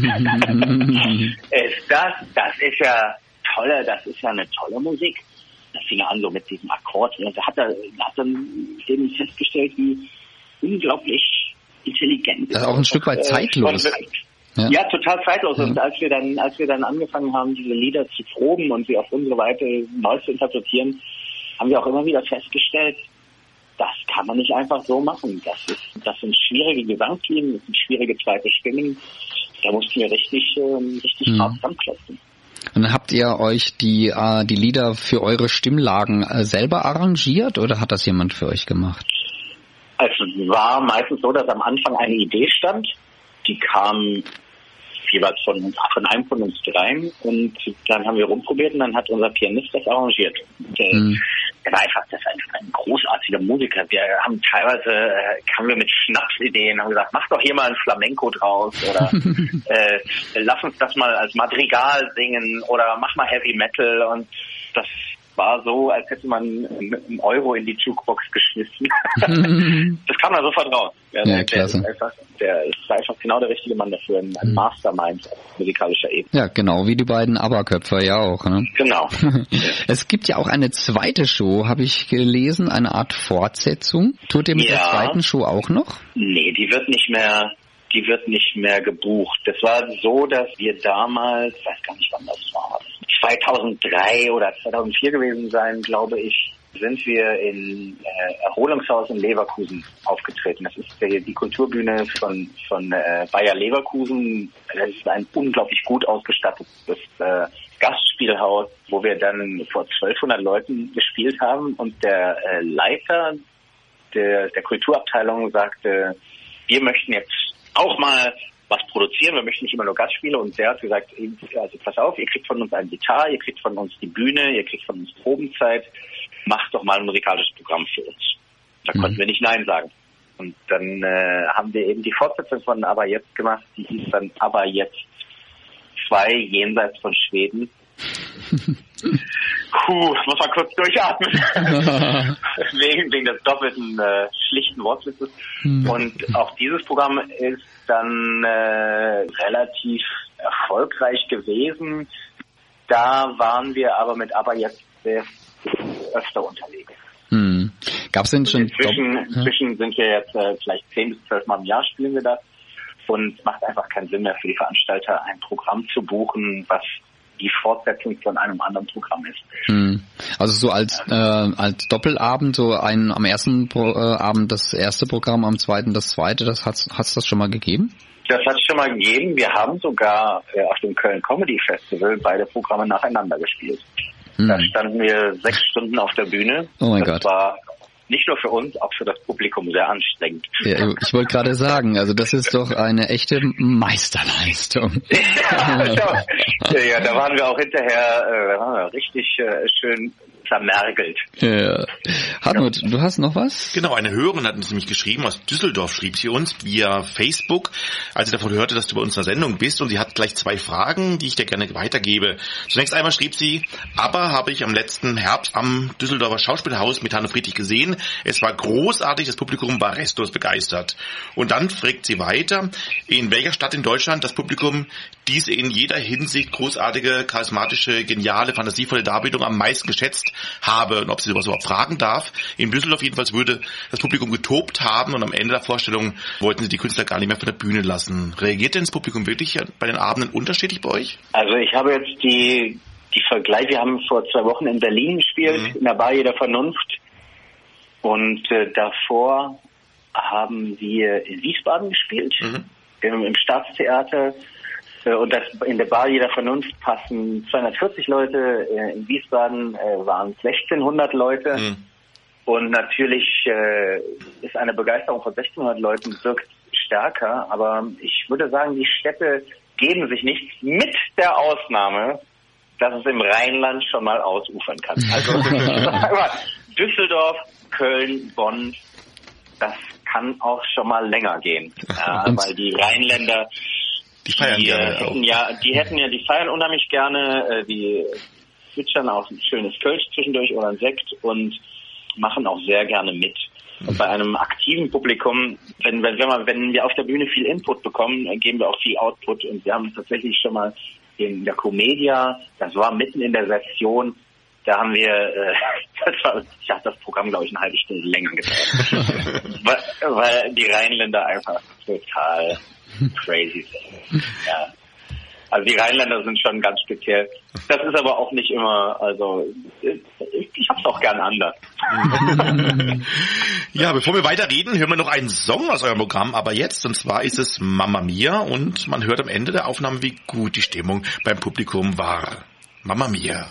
Speaker 7: Das ist ja tolle, das ist ja eine tolle Musik. Das fing an so mit diesem Akkord. Und er hat dann eben festgestellt, wie unglaublich intelligent.
Speaker 3: Das ist auch ein Stück weit zeitlos.
Speaker 7: Ja, total zeitlos. Ja. Und als wir dann angefangen haben, diese Lieder zu proben und sie auf unsere Weise neu zu interpretieren, haben wir auch immer wieder festgestellt, das kann man nicht einfach so machen. Das sind schwierige Gesangslinien, das sind schwierige zweite Stimmen. Da mussten wir richtig hart zusammenklopfen.
Speaker 3: Und dann habt ihr euch die Lieder für eure Stimmlagen selber arrangiert oder hat das jemand für euch gemacht?
Speaker 7: Also es war meistens so, dass am Anfang eine Idee stand. Die kam jeweils von einem von uns dreien und dann haben wir rumprobiert und dann hat unser Pianist das arrangiert. Das ist ein großartiger Musiker. Wir haben teilweise, kamen wir mit Schnapsideen, haben gesagt, mach doch hier mal ein Flamenco draus oder lass uns das mal als Madrigal singen oder mach mal Heavy Metal, und das war so, als hätte man einen Euro in die Jukebox geschmissen. Das kam da sofort raus. Ja, klasse. Der ist einfach genau der richtige Mann dafür, ein Mastermind auf musikalischer Ebene.
Speaker 3: Ja, genau, wie die beiden ABBA-Köpfe ja auch. Ne?
Speaker 7: Genau.
Speaker 3: Es gibt ja auch eine zweite Show, habe ich gelesen, eine Art Fortsetzung. Tut ihr mit der zweiten Show auch noch?
Speaker 7: Nee, die wird nicht mehr gebucht. Das war so, dass wir damals, ich weiß gar nicht, wann das war, 2003 oder 2004 gewesen sein, glaube ich, sind wir in Erholungshaus in Leverkusen aufgetreten. Das ist die Kulturbühne von Bayer Leverkusen. Das ist ein unglaublich gut ausgestattetes Gastspielhaus, wo wir dann vor 1200 Leuten gespielt haben, und der Leiter der Kulturabteilung sagte, wir möchten jetzt auch mal was produzieren, wir möchten nicht immer nur Gastspiele, und der hat gesagt, also pass auf, ihr kriegt von uns ein Gitar, ihr kriegt von uns die Bühne, ihr kriegt von uns Probenzeit, macht doch mal ein musikalisches Programm für uns. Da konnten wir nicht Nein sagen. Und dann haben wir eben die Fortsetzung von ABBA Jetzt gemacht, die hieß dann ABBA Jetzt 2 jenseits von Schweden. Muss man kurz durchatmen. wegen des doppelten schlichten Wortwitzes. Und auch dieses Programm ist dann relativ erfolgreich gewesen. Da waren wir aber mit ABBA Jetzt sehr öfter unterwegs.
Speaker 3: Gab es denn schon?
Speaker 7: Inzwischen sind wir jetzt vielleicht 10 bis 12 Mal im Jahr spielen wir das. Und es macht einfach keinen Sinn mehr für die Veranstalter, ein Programm zu buchen, was die Fortsetzung von einem anderen Programm ist.
Speaker 3: Also so als Doppelabend, so am ersten Abend das erste Programm, am zweiten das zweite, hat's das schon mal gegeben?
Speaker 7: Das hat es schon mal gegeben. Wir haben sogar auf dem Köln Comedy Festival beide Programme nacheinander gespielt. Da standen wir 6 Stunden auf der Bühne.
Speaker 3: Oh mein Gott.
Speaker 7: Das war nicht nur für uns, auch für das Publikum sehr anstrengend.
Speaker 3: Ja, ich wollte gerade sagen, also das ist doch eine echte Meisterleistung.
Speaker 7: Ja, da waren wir auch hinterher richtig schön zermergelt.
Speaker 3: Ja. Hartmut, du hast noch was?
Speaker 2: Genau, eine Hörerin hat uns nämlich geschrieben, aus Düsseldorf schrieb sie uns via Facebook, als sie davon hörte, dass du bei unserer Sendung bist, und sie hat gleich 2 Fragen, die ich dir gerne weitergebe. Zunächst einmal schrieb sie: Aber habe ich am letzten Herbst am Düsseldorfer Schauspielhaus mit Hanno Friedrich gesehen. Es war großartig, das Publikum war restlos begeistert. Und dann fragt sie weiter, in welcher Stadt in Deutschland das Publikum diese in jeder Hinsicht großartige, charismatische, geniale, fantasievolle Darbietung am meisten geschätzt habe und ob sie sowas überhaupt fragen darf. In Düsseldorf jedenfalls würde das Publikum getobt haben und am Ende der Vorstellung wollten sie die Künstler gar nicht mehr von der Bühne lassen. Reagiert denn das Publikum wirklich bei den Abenden unterschiedlich bei euch?
Speaker 7: Also ich habe jetzt die Vergleich, wir haben vor 2 Wochen in Berlin gespielt, in der Bar Jeder Vernunft, und davor haben wir in Wiesbaden gespielt, im Staatstheater. Und in der Bar Jeder Vernunft passen 240 Leute, in Wiesbaden waren es 1600 Leute. Und natürlich ist eine Begeisterung von 1600 Leuten wirkt stärker, aber ich würde sagen, die Städte geben sich nichts, mit der Ausnahme, dass es im Rheinland schon mal ausufern kann. Also Düsseldorf, Köln, Bonn, das kann auch schon mal länger gehen, weil die Rheinländer
Speaker 2: die feiern gerne auch.
Speaker 7: Die feiern unheimlich gerne, die zwitschern auch ein schönes Kölsch zwischendurch oder ein Sekt und machen auch sehr gerne mit. Und bei einem aktiven Publikum, wenn wir auf der Bühne viel Input bekommen, geben wir auch viel Output, und wir haben tatsächlich schon mal in der Comedia, das war mitten in der Session, da haben wir, das Programm, glaube ich, eine halbe Stunde länger gedauert. weil die Rheinländer einfach total crazy sind. Ja. Also die Rheinländer sind schon ganz speziell. Das ist aber auch nicht immer, also ich hab's auch gern anders.
Speaker 2: Ja, bevor wir weiterreden, hören wir noch einen Song aus eurem Programm, aber jetzt, und zwar ist es Mamma Mia, und man hört am Ende der Aufnahme, wie gut die Stimmung beim Publikum war. Mamma Mia.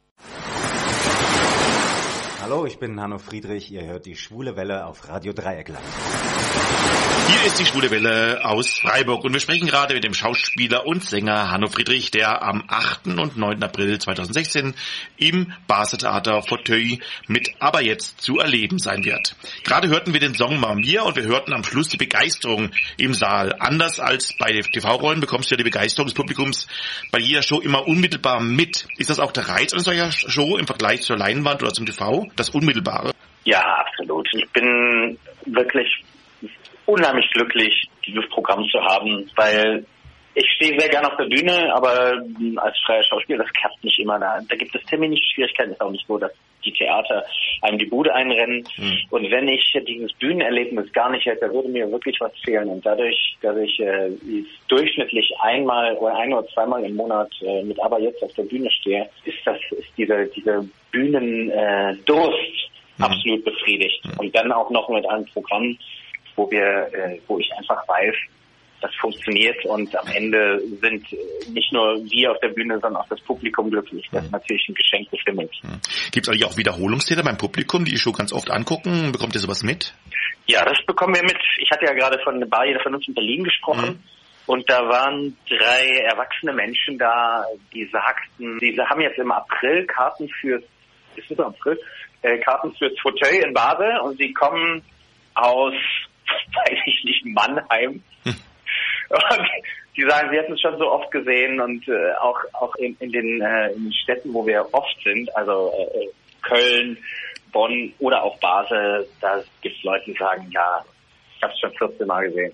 Speaker 9: Hallo, ich bin Hanno Friedrich, ihr hört die Schwule Welle auf Radio Dreieckland.
Speaker 2: Hier ist die Schwule Welle aus Freiburg und wir sprechen gerade mit dem Schauspieler und Sänger Hanno Friedrich, der am 8. und 9. April 2016 im Basler Theater Fauteuil mit Aber jetzt zu erleben sein wird. Gerade hörten wir den Song Mamma Mia und wir hörten am Schluss die Begeisterung im Saal. Anders als bei TV-Rollen bekommst du ja die Begeisterung des Publikums bei jeder Show immer unmittelbar mit. Ist das auch der Reiz an solcher Show im Vergleich zur Leinwand oder zum TV? Das Unmittelbare?
Speaker 7: Ja, absolut. Ich bin wirklich unheimlich glücklich, dieses Programm zu haben, weil ich stehe sehr gerne auf der Bühne, aber als freier Schauspieler, das klappt nicht immer. Da gibt es terminische Schwierigkeiten. Es ist auch nicht so, dass die Theater einem die Bude einrennen. Und wenn ich dieses Bühnenerlebnis gar nicht hätte, würde mir wirklich was fehlen. Und dadurch, dass ich durchschnittlich ein oder zweimal im Monat mit Aber jetzt auf der Bühne stehe, ist diese Bühnendurst absolut befriedigt. Und dann auch noch mit einem Programm, wo ich einfach weiß, das funktioniert, und am Ende sind nicht nur wir auf der Bühne, sondern auch das Publikum glücklich. Das ist natürlich ein Geschenk des Himmels.
Speaker 2: Gibt es eigentlich auch Wiederholungstäter beim Publikum, die die Show ganz oft angucken? Bekommt ihr sowas mit?
Speaker 7: Ja, das bekommen wir mit. Ich hatte ja gerade von der Bar Jeder Vernunft in Berlin gesprochen. Und da waren 3 erwachsene Menschen da, die sagten, sie haben jetzt im April Karten fürs Fauteuil in Basel, und sie kommen aus, weiß ich nicht, Mannheim. Und die sagen, sie hätten es schon so oft gesehen, und auch in den Städten, wo wir oft sind, also Köln, Bonn oder auch Basel, da gibt es Leute, die sagen, ja, ich habe es schon 14 Mal gesehen.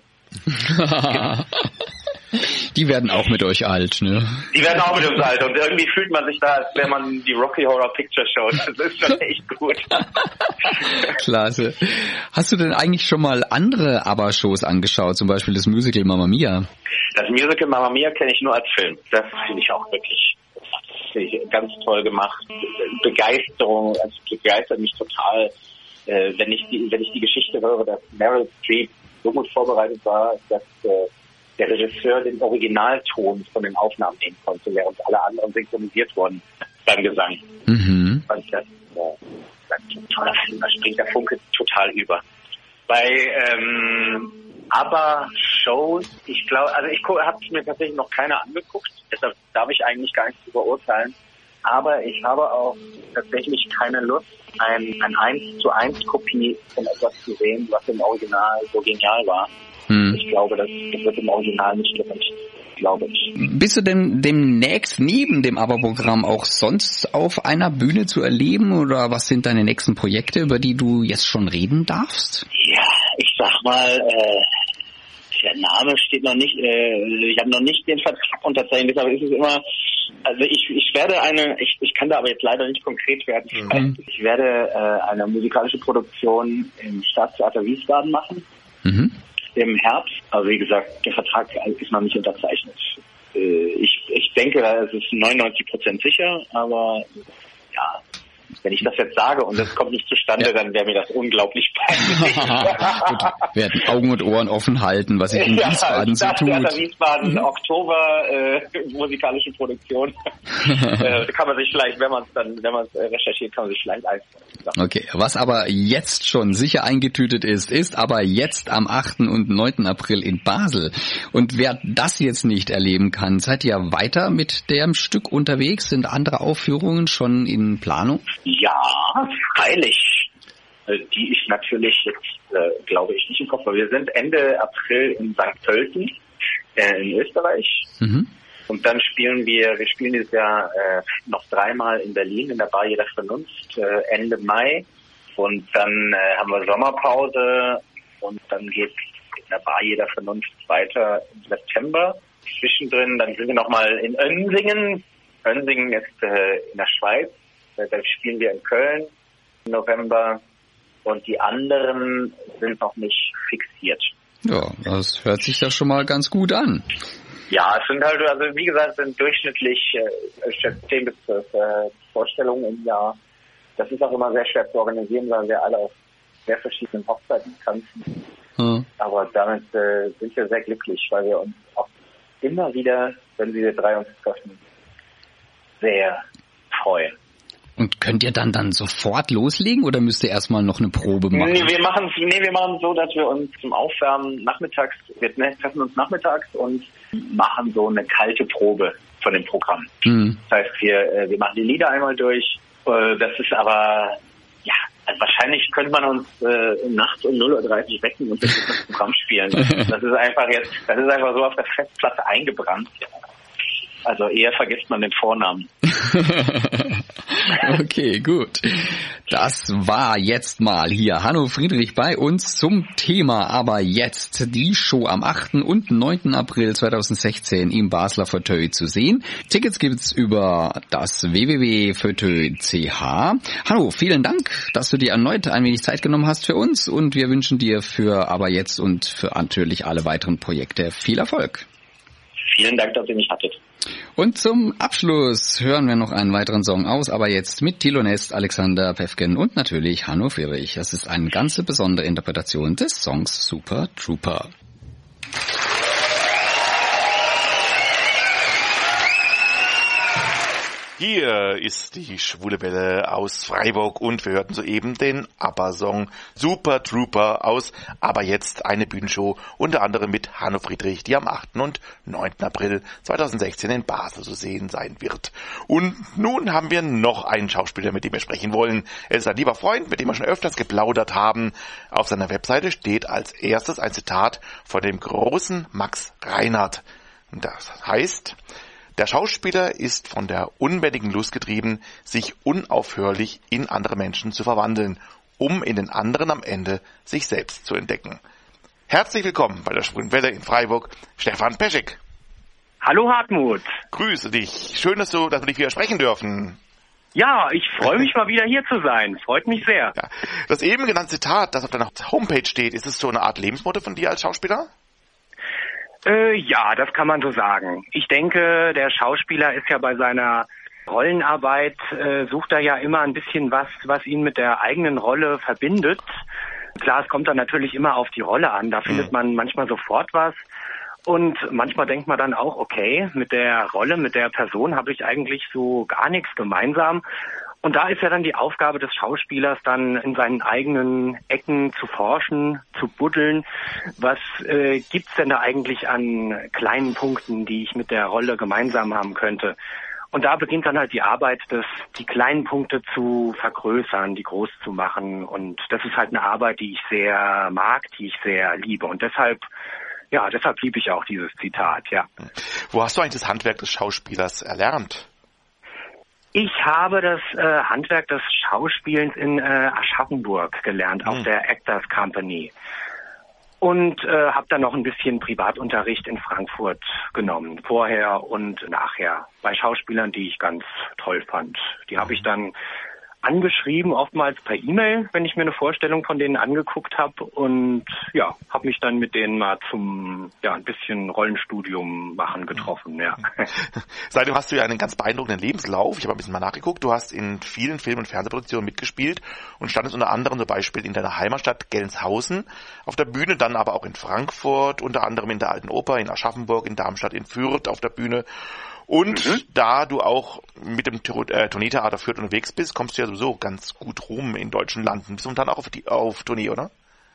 Speaker 3: Die werden auch mit euch alt, ne?
Speaker 7: Die werden auch mit uns alt, und irgendwie fühlt man sich da, als wäre man die Rocky Horror Picture Show. Das ist schon echt gut.
Speaker 3: Klasse. Hast du denn eigentlich schon mal andere ABBA-Shows angeschaut, zum Beispiel das Musical Mamma Mia?
Speaker 7: Das Musical Mamma Mia kenne ich nur als Film. Das finde ich auch wirklich ganz toll gemacht. Begeisterung, also begeistert mich total, wenn ich die Geschichte höre, dass Meryl Streep so gut vorbereitet war, dass der Regisseur den Originalton von den Aufnahmen nehmen konnte, während alle anderen synchronisiert wurden. beim Gesang.
Speaker 3: Mhm.
Speaker 7: Und das ist ein toller Film, da springt der Funke total über. Bei ABBA-Shows, ich glaube, also ich habe mir tatsächlich noch keine angeguckt, deshalb darf ich eigentlich gar nichts beurteilen. Aber ich habe auch tatsächlich keine Lust, ein 1:1 Kopie von etwas zu sehen, was im Original so genial war. Ich glaube, das wird im Original nicht gerecht, glaube ich.
Speaker 3: Bist du denn demnächst neben dem ABBA-Programm auch sonst auf einer Bühne zu erleben oder was sind deine nächsten Projekte, über die du jetzt schon reden darfst?
Speaker 7: Ja, ich sag mal, der Name steht noch nicht, ich habe noch nicht den Vertrag unterzeichnet, aber ist es immer, also ich werde ich kann da aber jetzt leider nicht konkret werden. Ich werde eine musikalische Produktion im Staatstheater Wiesbaden machen. Im Herbst, also wie gesagt, der Vertrag ist noch nicht unterzeichnet. Ich denke, es ist 99% sicher, aber ja, wenn ich das jetzt sage und es kommt nicht zustande, dann wäre mir das unglaublich peinlich.
Speaker 3: Gut, wir werden Augen und Ohren offen halten, was sich in Wiesbaden so tut.
Speaker 7: Wiesbaden, Oktober, musikalische Produktion. Kann man sich vielleicht, wenn man es recherchiert, kann man sich vielleicht einfallen.
Speaker 3: Okay, was aber jetzt schon sicher eingetütet ist aber jetzt am 8. und 9. April in Basel. Und wer das jetzt nicht erleben kann, seid ihr weiter mit dem Stück unterwegs? Sind andere Aufführungen schon in Planung?
Speaker 7: Ja, freilich. Die ich natürlich jetzt, glaube ich, nicht im Kopf habe. Wir sind Ende April in St. Pölten in Österreich. Und dann spielen wir dieses Jahr noch 3-mal in Berlin in der Bar Jeder Vernunft Ende Mai. Und dann haben wir Sommerpause und dann geht in der Bar Jeder Vernunft weiter im September. Zwischendrin, dann sind wir nochmal in Önsingen. Önsingen ist in der Schweiz. Da spielen wir in Köln im November. Und die anderen sind noch nicht fixiert.
Speaker 3: Ja, das hört sich ja schon mal ganz gut an.
Speaker 7: Ja, es sind halt, also wie gesagt, sind durchschnittlich 10 bis 12 Vorstellungen im Jahr. Das ist auch immer sehr schwer zu organisieren, weil wir alle auf sehr verschiedenen Hochzeiten tanzen. Aber damit sind wir sehr glücklich, weil wir uns auch immer wieder, wenn wir 3 uns treffen, sehr freuen.
Speaker 3: Und könnt ihr dann sofort loslegen oder müsst ihr erstmal noch eine Probe machen?
Speaker 7: Nee, wir machen so, dass wir uns zum Aufwärmen wir treffen uns nachmittags und machen so eine kalte Probe von dem Programm. Das heißt, wir machen die Lieder einmal durch. Das ist aber, ja, also wahrscheinlich könnte man uns nachts um 0:30 Uhr wecken und das Programm spielen. Das ist einfach so auf der Festplatte eingebrannt. Also eher vergisst man den Vornamen.
Speaker 3: Okay, gut. Das war jetzt mal hier Hanno Friedrich bei uns zum Thema Aber jetzt die Show am 8. und 9. April 2016 im Basler Fauteuil zu sehen. Tickets gibt's über das www.fauteuil.ch. Hanno, vielen Dank, dass du dir erneut ein wenig Zeit genommen hast für uns und wir wünschen dir für Aber jetzt und für natürlich alle weiteren Projekte viel Erfolg.
Speaker 7: Vielen Dank, dass ihr mich hattet.
Speaker 3: Und zum Abschluss hören wir noch einen weiteren Song aus, aber jetzt mit Thilo Nest, Alexander Päffgen und natürlich Hanno Friedrich. Es ist eine ganz besondere Interpretation des Songs Super Trooper.
Speaker 2: Hier ist die Schwule Welle aus Freiburg und wir hörten soeben den ABBA-Song Super Trooper aus Aber jetzt eine Bühnenshow, unter anderem mit Hanno Friedrich, die am 8. und 9. April 2016 in Basel zu sehen sein wird. Und nun haben wir noch einen Schauspieler, mit dem wir sprechen wollen. Er ist ein lieber Freund, mit dem wir schon öfters geplaudert haben. Auf seiner Webseite steht als erstes ein Zitat von dem großen Max Reinhardt. Das heißt: Der Schauspieler ist von der unbändigen Lust getrieben, sich unaufhörlich in andere Menschen zu verwandeln, um in den anderen am Ende sich selbst zu entdecken. Herzlich willkommen bei der Schwulen Welle in Freiburg, Stefan Peschek.
Speaker 10: Hallo Hartmut.
Speaker 2: Grüße dich. Schön, dass wir dich wieder sprechen dürfen.
Speaker 10: Ja, ich freue mich mal wieder hier zu sein. Freut mich sehr.
Speaker 2: Ja. Das eben genannte Zitat, das auf deiner Homepage steht, ist es so eine Art Lebensmotto von dir als Schauspieler?
Speaker 10: Ja, das kann man so sagen. Ich denke, der Schauspieler ist ja bei seiner Rollenarbeit, sucht er ja immer ein bisschen was ihn mit der eigenen Rolle verbindet. Klar, es kommt dann natürlich immer auf die Rolle an. Da findet man manchmal sofort was. Und manchmal denkt man dann auch, okay, mit der Rolle, mit der Person habe ich eigentlich so gar nichts gemeinsam. Und da ist ja dann die Aufgabe des Schauspielers, dann in seinen eigenen Ecken zu forschen, zu buddeln. Was gibt's denn da eigentlich an kleinen Punkten, die ich mit der Rolle gemeinsam haben könnte? Und da beginnt dann halt die Arbeit, die kleinen Punkte zu vergrößern, die groß zu machen. Und das ist halt eine Arbeit, die ich sehr mag, die ich sehr liebe. Und deshalb liebe ich auch dieses Zitat, ja.
Speaker 2: Wo hast du eigentlich das Handwerk des Schauspielers erlernt?
Speaker 10: Ich habe das Handwerk des Schauspielens in Aschaffenburg gelernt, auf der Actors Company. Und habe dann noch ein bisschen Privatunterricht in Frankfurt genommen, vorher und nachher, bei Schauspielern, die ich ganz toll fand. Die habe ich dann angeschrieben, oftmals per E-Mail, wenn ich mir eine Vorstellung von denen angeguckt habe, und ja, habe mich dann mit denen mal zum ein bisschen Rollenstudium machen getroffen, ja.
Speaker 2: Seitdem hast du ja einen ganz beeindruckenden Lebenslauf. Ich habe ein bisschen mal nachgeguckt. Du hast in vielen Film- und Fernsehproduktionen mitgespielt und standest unter anderem zum Beispiel in deiner Heimatstadt Gelnshausen auf der Bühne, dann aber auch in Frankfurt, unter anderem in der Alten Oper, in Aschaffenburg, in Darmstadt, in Fürth auf der Bühne. Und da du auch mit dem Tourneetheater Fürth unterwegs bist, kommst du ja sowieso ganz gut rum in deutschen Landen. Bist du dann auch auf Tournee, oder?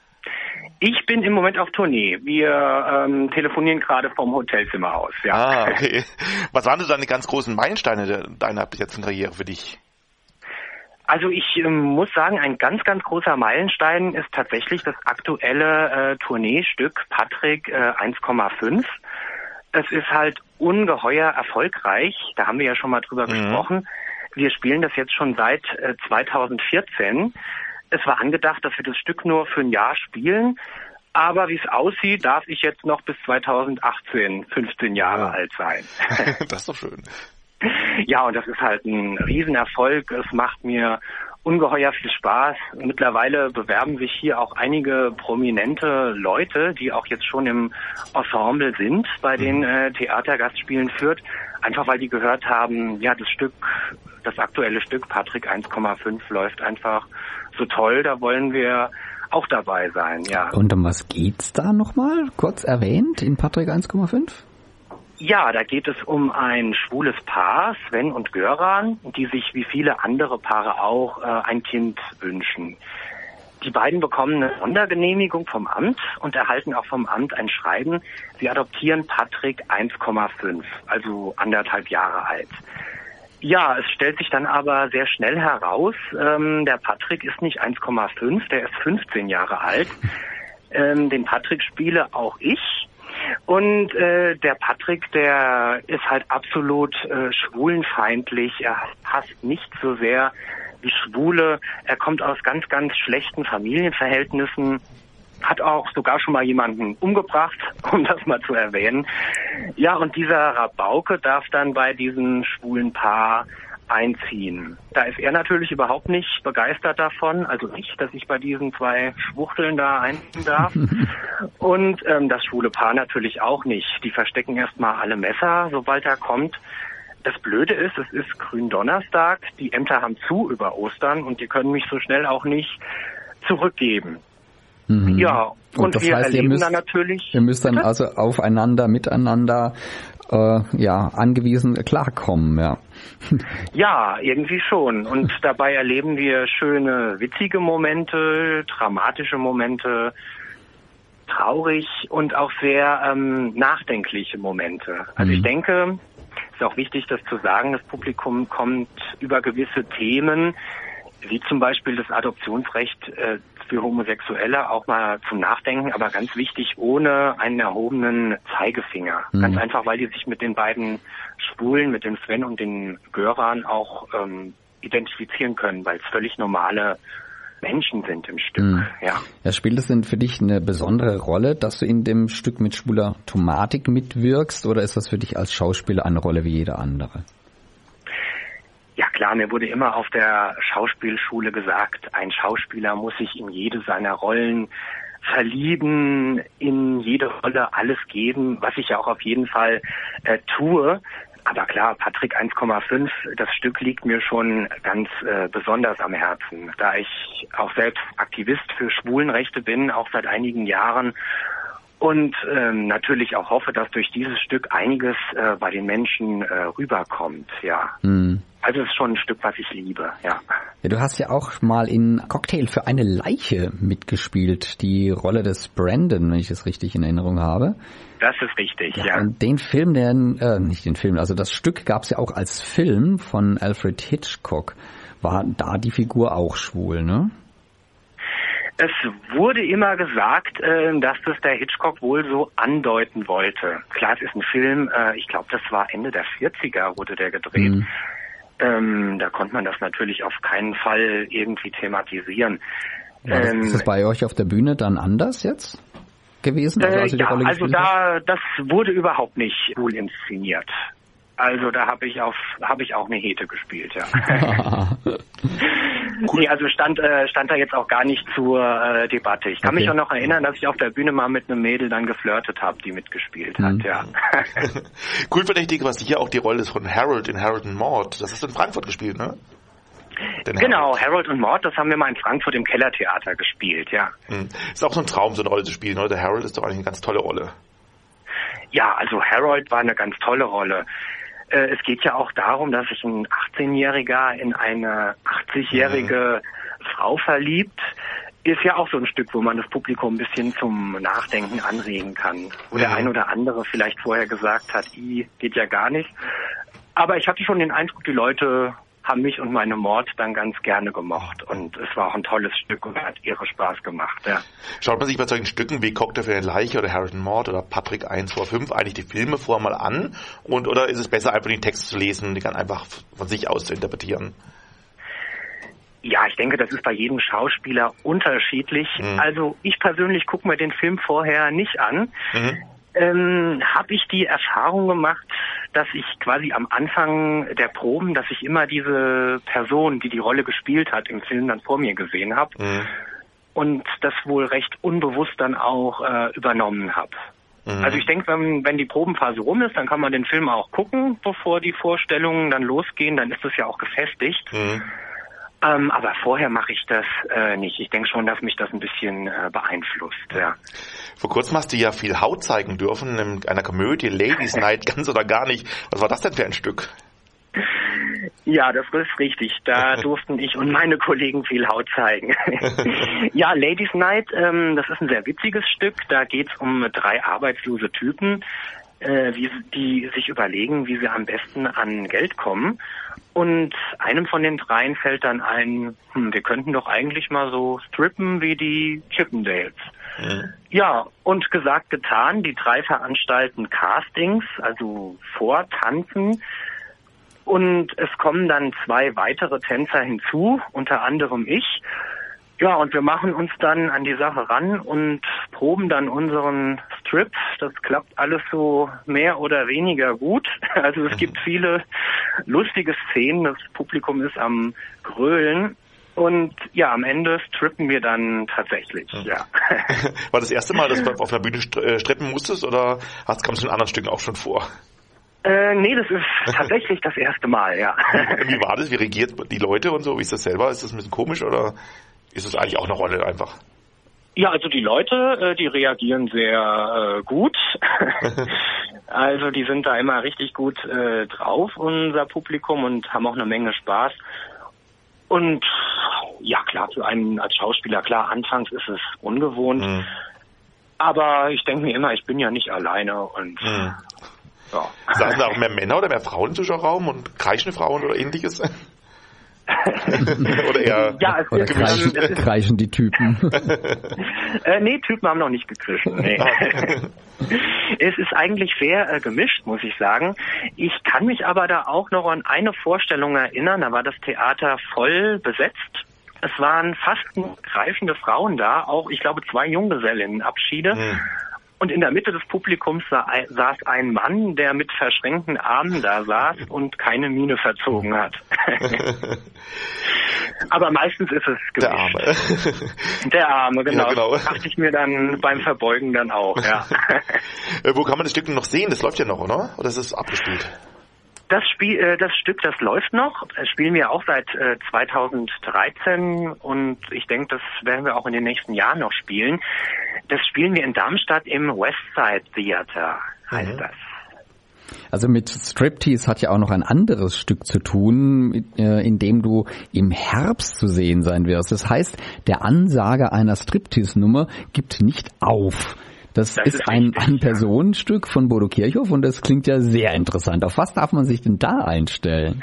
Speaker 10: Ich bin im Moment auf Tournee. Wir telefonieren gerade vom Hotelzimmer aus, ja.
Speaker 2: Ah, okay. Was waren denn deine ganz großen Meilensteine deiner bis jetzt Karriere für dich?
Speaker 10: Also ich muss sagen, ein ganz, ganz großer Meilenstein ist tatsächlich das aktuelle Tourneestück Patrick 1,5. Es ist halt ungeheuer erfolgreich. Da haben wir ja schon mal drüber gesprochen. Wir spielen das jetzt schon seit 2014. Es war angedacht, dass wir das Stück nur für ein Jahr spielen. Aber wie es aussieht, darf ich jetzt noch bis 2018 15 Jahre alt sein.
Speaker 2: Das ist doch schön.
Speaker 10: Ja, und das ist halt ein Riesenerfolg. Es macht mir ungeheuer viel Spaß. Mittlerweile bewerben sich hier auch einige prominente Leute, die auch jetzt schon im Ensemble sind bei den Theatergastspielen Fürth, einfach weil die gehört haben, ja, das aktuelle Stück Patrick 1,5 läuft einfach so toll, da wollen wir auch dabei sein, ja.
Speaker 3: Und um was geht's da nochmal? Kurz erwähnt in Patrick 1,5?
Speaker 10: Ja, da geht es um ein schwules Paar, Sven und Göran, die sich wie viele andere Paare auch ein Kind wünschen. Die beiden bekommen eine Sondergenehmigung vom Amt und erhalten auch vom Amt ein Schreiben. Sie adoptieren Patrick 1,5, also 1,5 Jahre alt. Ja, es stellt sich dann aber sehr schnell heraus, der Patrick ist nicht 1,5, der ist 15 Jahre alt. Den Patrick spiele auch ich. Und der Patrick, der ist halt absolut schwulenfeindlich. Er hasst nicht so sehr wie Schwule. Er kommt aus ganz, ganz schlechten Familienverhältnissen. Hat auch sogar schon mal jemanden umgebracht, um das mal zu erwähnen. Ja, und dieser Rabauke darf dann bei diesem schwulen Paar einziehen. Da ist er natürlich überhaupt nicht begeistert davon, also nicht, dass ich bei diesen zwei Schwuchteln da einziehen darf. Und das schwule Paar natürlich auch nicht. Die verstecken erstmal alle Messer, sobald er kommt. Das Blöde ist, es ist Gründonnerstag, die Ämter haben zu über Ostern und die können mich so schnell auch nicht zurückgeben. Ja, und
Speaker 3: das
Speaker 10: wir
Speaker 3: heißt,
Speaker 10: erleben dann natürlich...
Speaker 3: Ihr müsst dann also aufeinander, miteinander angewiesen klarkommen, ja.
Speaker 10: Ja, irgendwie schon. Und dabei erleben wir schöne, witzige Momente, dramatische Momente, traurig und auch sehr nachdenkliche Momente. Also ich denke, es ist auch wichtig, das zu sagen, das Publikum kommt über gewisse Themen, wie zum Beispiel das Adoptionsrecht für Homosexuelle auch mal zum Nachdenken, aber ganz wichtig, ohne einen erhobenen Zeigefinger. Ganz einfach, weil die sich mit den beiden Schwulen, mit dem Sven und den Göran auch identifizieren können, weil es völlig normale Menschen sind im Stück. Ja,
Speaker 3: spielt es denn für dich eine besondere Rolle, dass du in dem Stück mit schwuler Thematik mitwirkst, oder ist das für dich als Schauspieler eine Rolle wie jede andere?
Speaker 10: Ja klar, mir wurde immer auf der Schauspielschule gesagt, ein Schauspieler muss sich in jede seiner Rollen verlieben, in jede Rolle alles geben, was ich ja auch auf jeden Fall tue. Aber klar, Patrick 1,5, das Stück liegt mir schon ganz besonders am Herzen, da ich auch selbst Aktivist für Schwulenrechte bin, auch seit einigen Jahren. Und natürlich auch hoffe, dass durch dieses Stück einiges bei den Menschen rüberkommt, ja. Also es ist schon ein Stück, was ich liebe, ja.
Speaker 3: Ja, du hast ja auch mal in Cocktail für eine Leiche mitgespielt, die Rolle des Brandon, wenn ich das richtig in Erinnerung habe.
Speaker 10: Das ist richtig, ja.
Speaker 3: Und den Film, also das Stück gab es ja auch als Film von Alfred Hitchcock. War da die Figur auch schwul, ne?
Speaker 10: Es wurde immer gesagt, dass das der Hitchcock wohl so andeuten wollte. Klar, es ist ein Film, ich glaube, das war Ende der 40er wurde der gedreht. Da konnte man das natürlich auf keinen Fall irgendwie thematisieren.
Speaker 3: Ist das bei euch auf der Bühne dann anders jetzt gewesen? Also
Speaker 10: das wurde überhaupt nicht cool inszeniert. Also da habe ich auch eine Hete gespielt, ja. Nee, also stand da jetzt auch gar nicht zur Debatte. Ich kann mich auch noch erinnern, dass ich auf der Bühne mal mit einem Mädel dann geflirtet habe, die mitgespielt hat, ja.
Speaker 2: Cool-Verdächtige war sicher auch die Rolle von Harold in Harold and Maude. Das hast du in Frankfurt gespielt, ne?
Speaker 10: Genau, Harold und Maude, das haben wir mal in Frankfurt im Kellertheater gespielt, ja.
Speaker 2: Ist auch so ein Traum, so eine Rolle zu spielen, oder? Der Harold ist doch eigentlich eine ganz tolle Rolle.
Speaker 10: Ja, also Harold war eine ganz tolle Rolle. Es geht ja auch darum, dass sich ein 18-Jähriger in eine 80-jährige Frau verliebt. Ist ja auch so ein Stück, wo man das Publikum ein bisschen zum Nachdenken anregen kann. Wo der ein oder andere vielleicht vorher gesagt hat, geht ja gar nicht. Aber ich hatte schon den Eindruck, die Leute haben mich und meine Mord dann ganz gerne gemocht. Und es war auch ein tolles Stück und hat irre Spaß gemacht, ja.
Speaker 2: Schaut man sich bei solchen Stücken wie Cocktail für eine Leiche oder Harold and Maude oder Patrick 125 eigentlich die Filme vorher mal an? Oder ist es besser, einfach den Text zu lesen und die dann einfach von sich aus zu interpretieren?
Speaker 10: Ja, ich denke, das ist bei jedem Schauspieler unterschiedlich. Also ich persönlich gucke mir den Film vorher nicht an. Habe ich die Erfahrung gemacht, dass ich quasi am Anfang der Proben, dass ich immer diese Person, die die Rolle gespielt hat, im Film dann vor mir gesehen habe und das wohl recht unbewusst dann auch übernommen habe. Also ich denke, wenn die Probenphase rum ist, dann kann man den Film auch gucken, bevor die Vorstellungen dann losgehen, dann ist es ja auch gefestigt. Aber vorher mache ich das nicht. Ich denke schon, dass mich das ein bisschen beeinflusst, ja.
Speaker 2: Vor kurzem hast du ja viel Haut zeigen dürfen in einer Komödie, Ladies Night, ganz oder gar nicht. Was war das denn für ein Stück?
Speaker 10: Ja, das ist richtig. Da durften ich und meine Kollegen viel Haut zeigen. Ja, Ladies Night, das ist ein sehr witziges Stück. Da geht's um 3 arbeitslose Typen, die sich überlegen, wie sie am besten an Geld kommen. Und einem von den 3 fällt dann ein, wir könnten doch eigentlich mal so strippen wie die Chippendales. Ja, und gesagt, getan, die 3 veranstalten Castings, also Vortanzen. Und es kommen dann 2 weitere Tänzer hinzu, unter anderem ich. Ja, und wir machen uns dann an die Sache ran und proben dann unseren Strip. Das klappt alles so mehr oder weniger gut. Also es gibt viele lustige Szenen. Das Publikum ist am Grölen. Und ja, am Ende strippen wir dann tatsächlich, ja.
Speaker 2: War das erste Mal, dass du auf einer Bühne strippen musstest oder kam es in anderen Stücken auch schon vor?
Speaker 10: Nee, das ist tatsächlich das erste Mal, ja.
Speaker 2: Wie war das? Wie reagiert die Leute und so? Wie ist das selber? Ist das ein bisschen komisch oder ist das eigentlich auch eine Rolle einfach?
Speaker 10: Ja, also die Leute, die reagieren sehr gut. Also die sind da immer richtig gut drauf, unser Publikum, und haben auch eine Menge Spaß. Und ja, klar, für einen als Schauspieler, klar, anfangs ist es ungewohnt. Aber ich denke mir immer, ich bin ja nicht alleine und ja.
Speaker 2: Saßen da auch mehr Männer oder mehr Frauen im Zuschauerraum und kreischende Frauen oder ähnliches? Oder eher
Speaker 10: ja,
Speaker 3: kreischen die Typen.
Speaker 10: Nee, Typen haben noch nicht gekrischt. Nee. Es ist eigentlich sehr gemischt, muss ich sagen. Ich kann mich aber da auch noch an eine Vorstellung erinnern, da war das Theater voll besetzt. Es waren fast nur greifende Frauen da, auch, ich glaube, 2 Junggesellinnenabschiede. Und in der Mitte des Publikums saß ein Mann, der mit verschränkten Armen da saß und keine Miene verzogen hat. Aber meistens ist es gemischt. Der Arme, genau. Ja, genau. Das dachte ich mir dann beim Verbeugen dann auch, ja.
Speaker 2: Wo kann man das Stück noch sehen? Das läuft ja noch, oder? Oder ist es abgespielt?
Speaker 10: Das Stück, das läuft noch. Das spielen wir auch seit 2013 und ich denke, das werden wir auch in den nächsten Jahren noch spielen. Das spielen wir in Darmstadt im Westside Theater, heißt das.
Speaker 3: Also mit Striptease hat ja auch noch ein anderes Stück zu tun, in dem du im Herbst zu sehen sein wirst. Das heißt, der Ansager einer Striptease-Nummer gibt nicht auf. Das ist ein Personenstück von Bodo Kirchhoff und das klingt ja sehr interessant. Auf was darf man sich denn da einstellen?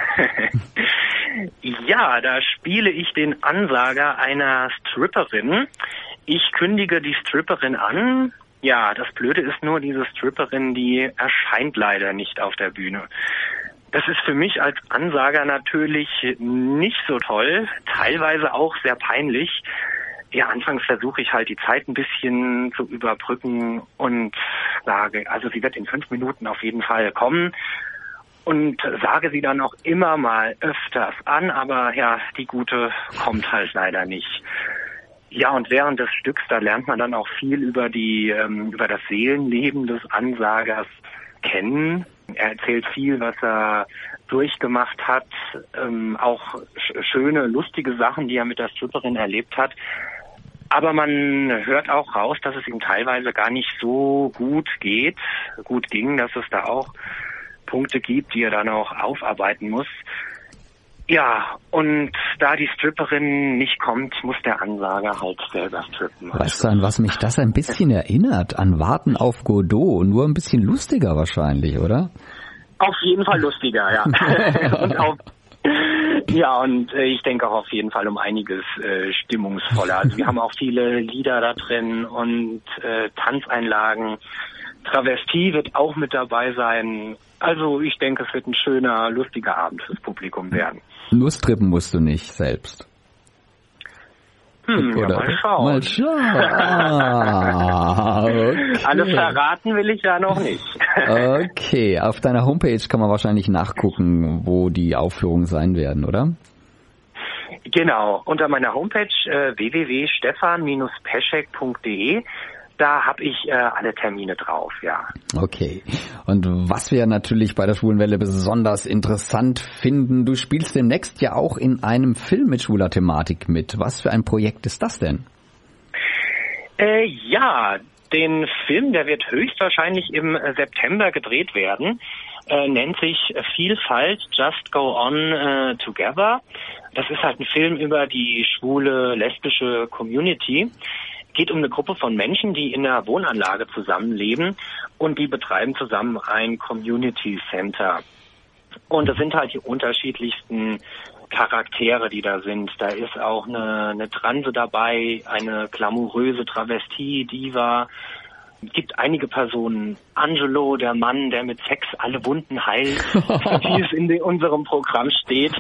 Speaker 10: Ja, da spiele ich den Ansager einer Stripperin. Ich kündige die Stripperin an. Ja, das Blöde ist nur, diese Stripperin, die erscheint leider nicht auf der Bühne. Das ist für mich als Ansager natürlich nicht so toll, teilweise auch sehr peinlich. Ja, anfangs versuche ich halt die Zeit ein bisschen zu überbrücken und sage, also sie wird in 5 Minuten auf jeden Fall kommen und sage sie dann auch immer mal öfters an, aber ja, die Gute kommt halt leider nicht. Ja, und während des Stücks, da lernt man dann auch viel über das Seelenleben des Ansagers kennen. Er erzählt viel, was er durchgemacht hat, auch schöne, lustige Sachen, die er mit der Stripperin erlebt hat. Aber man hört auch raus, dass es ihm teilweise gar nicht so gut ging, dass es da auch Punkte gibt, die er dann auch aufarbeiten muss. Ja, und da die Stripperin nicht kommt, muss der Ansager halt selber strippen.
Speaker 3: Weißt du, an was mich das ein bisschen erinnert? An Warten auf Godot. Nur ein bisschen lustiger wahrscheinlich, oder?
Speaker 10: Auf jeden Fall lustiger, ja. Und ich denke auch auf jeden Fall um einiges stimmungsvoller. Also wir haben auch viele Lieder da drin und Tanzeinlagen. Travestie wird auch mit dabei sein. Also ich denke, es wird ein schöner, lustiger Abend fürs Publikum werden.
Speaker 3: Nur strippen musst du nicht selbst.
Speaker 10: Ja, mal schauen.
Speaker 3: Mal schauen. Okay.
Speaker 10: Alles verraten will ich ja noch nicht.
Speaker 3: Okay, auf deiner Homepage kann man wahrscheinlich nachgucken, wo die Aufführungen sein werden, oder?
Speaker 10: Genau, unter meiner Homepage www.stefan-peschek.de. Da habe ich alle Termine drauf, ja.
Speaker 3: Okay. Und was wir natürlich bei der Schwulenwelle besonders interessant finden, du spielst demnächst ja auch in einem Film mit schwuler Thematik mit. Was für ein Projekt ist das denn?
Speaker 10: Ja, den Film, der wird höchstwahrscheinlich im September gedreht werden. Nennt sich Vielfalt, Just Go On Together. Das ist halt ein Film über die schwule, lesbische Community. Geht um eine Gruppe von Menschen, die in einer Wohnanlage zusammenleben und die betreiben zusammen ein Community Center. Und das sind halt die unterschiedlichsten Charaktere, die da sind. Da ist auch eine Transe dabei, eine glamouröse Travestie-Diva. Es gibt einige Personen. Angelo, der Mann, der mit Sex alle Wunden heilt, wie es in unserem Programm steht.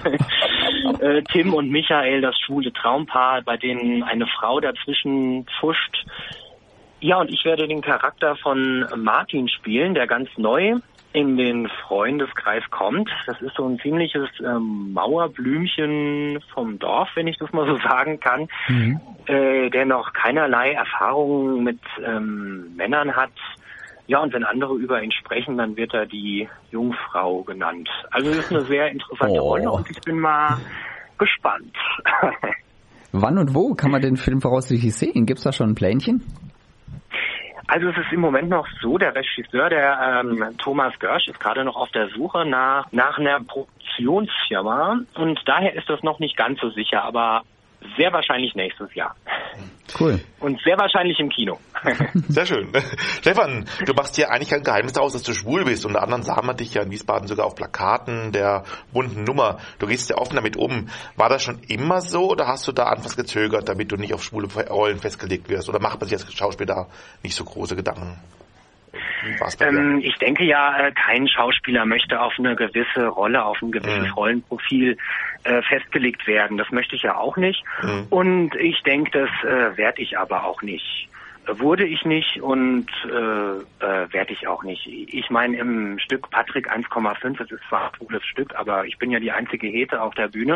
Speaker 10: Tim und Michael, das schwule Traumpaar, bei denen eine Frau dazwischen pfuscht. Ja, und ich werde den Charakter von Martin spielen, der ganz neu in den Freundeskreis kommt. Das ist so ein ziemliches Mauerblümchen vom Dorf, wenn ich das mal so sagen kann, der noch keinerlei Erfahrung mit Männern hat. Ja, und wenn andere über ihn sprechen, dann wird er die Jungfrau genannt. Also das ist eine sehr interessante Rolle und ich bin mal gespannt.
Speaker 3: Wann und wo kann man den Film voraussichtlich sehen? Gibt's da schon ein Plänchen?
Speaker 10: Also es ist im Moment noch so, der Regisseur, der Thomas Görsch, ist gerade noch auf der Suche nach einer Produktionsfirma und daher ist das noch nicht ganz so sicher, aber sehr wahrscheinlich nächstes Jahr.
Speaker 3: Cool.
Speaker 10: Und sehr wahrscheinlich im Kino.
Speaker 2: Sehr schön. Stefan, du machst ja eigentlich kein Geheimnis daraus, dass du schwul bist. Unter anderem sah man dich ja in Wiesbaden sogar auf Plakaten der bunten Nummer. Du gehst ja offen damit um. War das schon immer so oder hast du da anfangs gezögert, damit du nicht auf schwule Rollen festgelegt wirst? Oder macht man sich als Schauspieler nicht so große Gedanken?
Speaker 10: Ich denke ja, kein Schauspieler möchte auf eine gewisse Rolle, auf ein gewisses Rollenprofil festgelegt werden. Das möchte ich ja auch nicht. Und ich denke, das werde ich aber auch nicht. Wurde ich nicht und werde ich auch nicht. Ich meine, im Stück Patrick 1,5, das ist zwar ein cooles Stück, aber ich bin ja die einzige Hete auf der Bühne.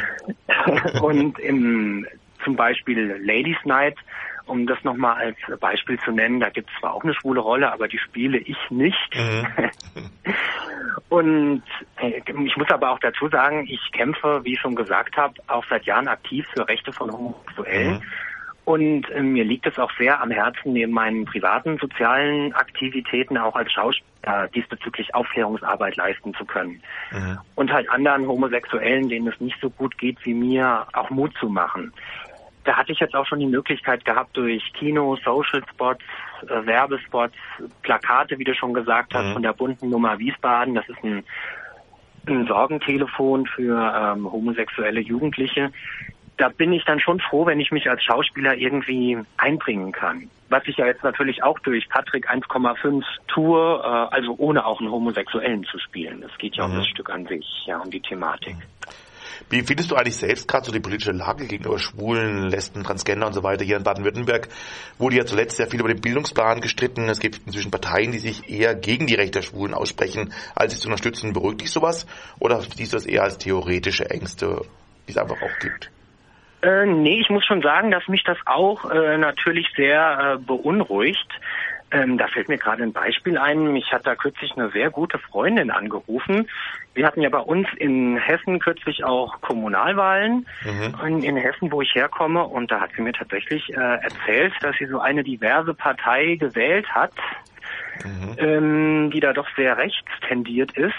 Speaker 10: Und zum Beispiel Ladies Night, um das nochmal als Beispiel zu nennen, da gibt es zwar auch eine schwule Rolle, aber die spiele ich nicht. Und ich muss aber auch dazu sagen, ich kämpfe, wie ich schon gesagt habe, auch seit Jahren aktiv für Rechte von Homosexuellen. Und mir liegt es auch sehr am Herzen, neben meinen privaten sozialen Aktivitäten auch als Schauspieler diesbezüglich Aufklärungsarbeit leisten zu können. Und halt anderen Homosexuellen, denen es nicht so gut geht wie mir, auch Mut zu machen. Da hatte ich jetzt auch schon die Möglichkeit gehabt, durch Kino, Social Spots, Werbespots, Plakate, wie du schon gesagt hast, von der bunten Nummer Wiesbaden. Das ist ein Sorgentelefon für homosexuelle Jugendliche. Da bin ich dann schon froh, wenn ich mich als Schauspieler irgendwie einbringen kann. Was ich ja jetzt natürlich auch durch Patrick 1,5 tue, also ohne auch einen Homosexuellen zu spielen. Es geht ja um das Stück an sich, ja, um die Thematik.
Speaker 2: Wie findest du eigentlich selbst gerade so die politische Lage gegenüber Schwulen, Lesben, Transgender und so weiter? Hier in Baden-Württemberg wurde ja zuletzt sehr viel über den Bildungsplan gestritten. Es gibt inzwischen Parteien, die sich eher gegen die Rechte der Schwulen aussprechen, als sie zu unterstützen. Beruhigt dich sowas? Oder siehst du das eher als theoretische Ängste, die es einfach auch gibt?
Speaker 10: Nee, ich muss schon sagen, dass mich das auch natürlich sehr beunruhigt. Da fällt mir gerade ein Beispiel ein. Mich hat da kürzlich eine sehr gute Freundin angerufen. Wir hatten ja bei uns in Hessen kürzlich auch Kommunalwahlen in Hessen, wo ich herkomme. Und da hat sie mir tatsächlich erzählt, dass sie so eine diverse Partei gewählt hat, die da doch sehr rechts tendiert ist.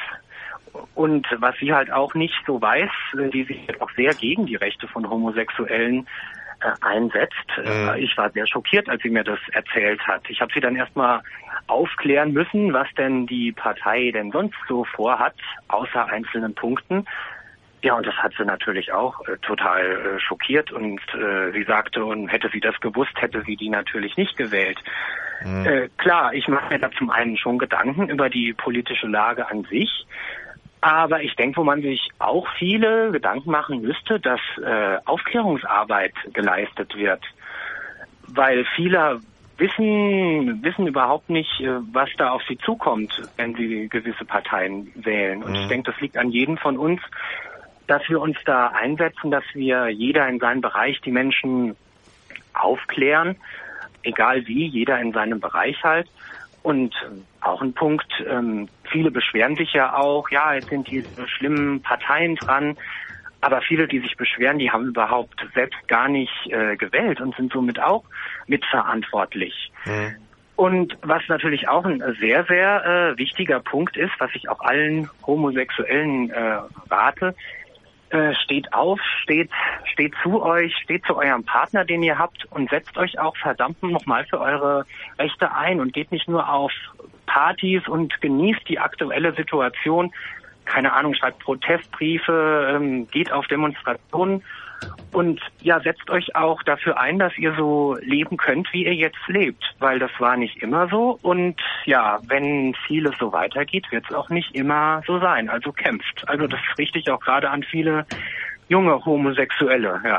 Speaker 10: Und was sie halt auch nicht so weiß, die sich auch sehr gegen die Rechte von Homosexuellen einsetzt. Ich war sehr schockiert, als sie mir das erzählt hat. Ich habe sie dann erstmal aufklären müssen, was denn die Partei denn sonst so vorhat, außer einzelnen Punkten. Ja, und das hat sie natürlich auch total schockiert. Und sie sagte, und hätte sie das gewusst, hätte sie die natürlich nicht gewählt. Klar, ich mache mir da zum einen schon Gedanken über die politische Lage an sich. Aber ich denke, wo man sich auch viele Gedanken machen müsste, dass Aufklärungsarbeit geleistet wird. Weil viele wissen überhaupt nicht, was da auf sie zukommt, wenn sie gewisse Parteien wählen. Und ich denke, das liegt an jedem von uns, dass wir uns da einsetzen, dass wir jeder in seinem Bereich die Menschen aufklären, egal wie, jeder in seinem Bereich halt. Und auch ein Punkt, viele beschweren sich ja auch, ja, jetzt sind diese schlimmen Parteien dran, aber viele, die sich beschweren, die haben überhaupt selbst gar nicht gewählt und sind somit auch mitverantwortlich. Und was natürlich auch ein sehr, sehr wichtiger Punkt ist, was ich auch allen Homosexuellen rate, steht auf, steht zu euch, steht zu eurem Partner, den ihr habt und setzt euch auch verdammt nochmal für eure Rechte ein und geht nicht nur auf Partys und genießt die aktuelle Situation, keine Ahnung, schreibt Protestbriefe, geht auf Demonstrationen und ja, setzt euch auch dafür ein, dass ihr so leben könnt, wie ihr jetzt lebt, weil das war nicht immer so und ja, wenn vieles so weitergeht, wird es auch nicht immer so sein, also kämpft. Also das richte ich auch gerade an viele junge Homosexuelle, ja.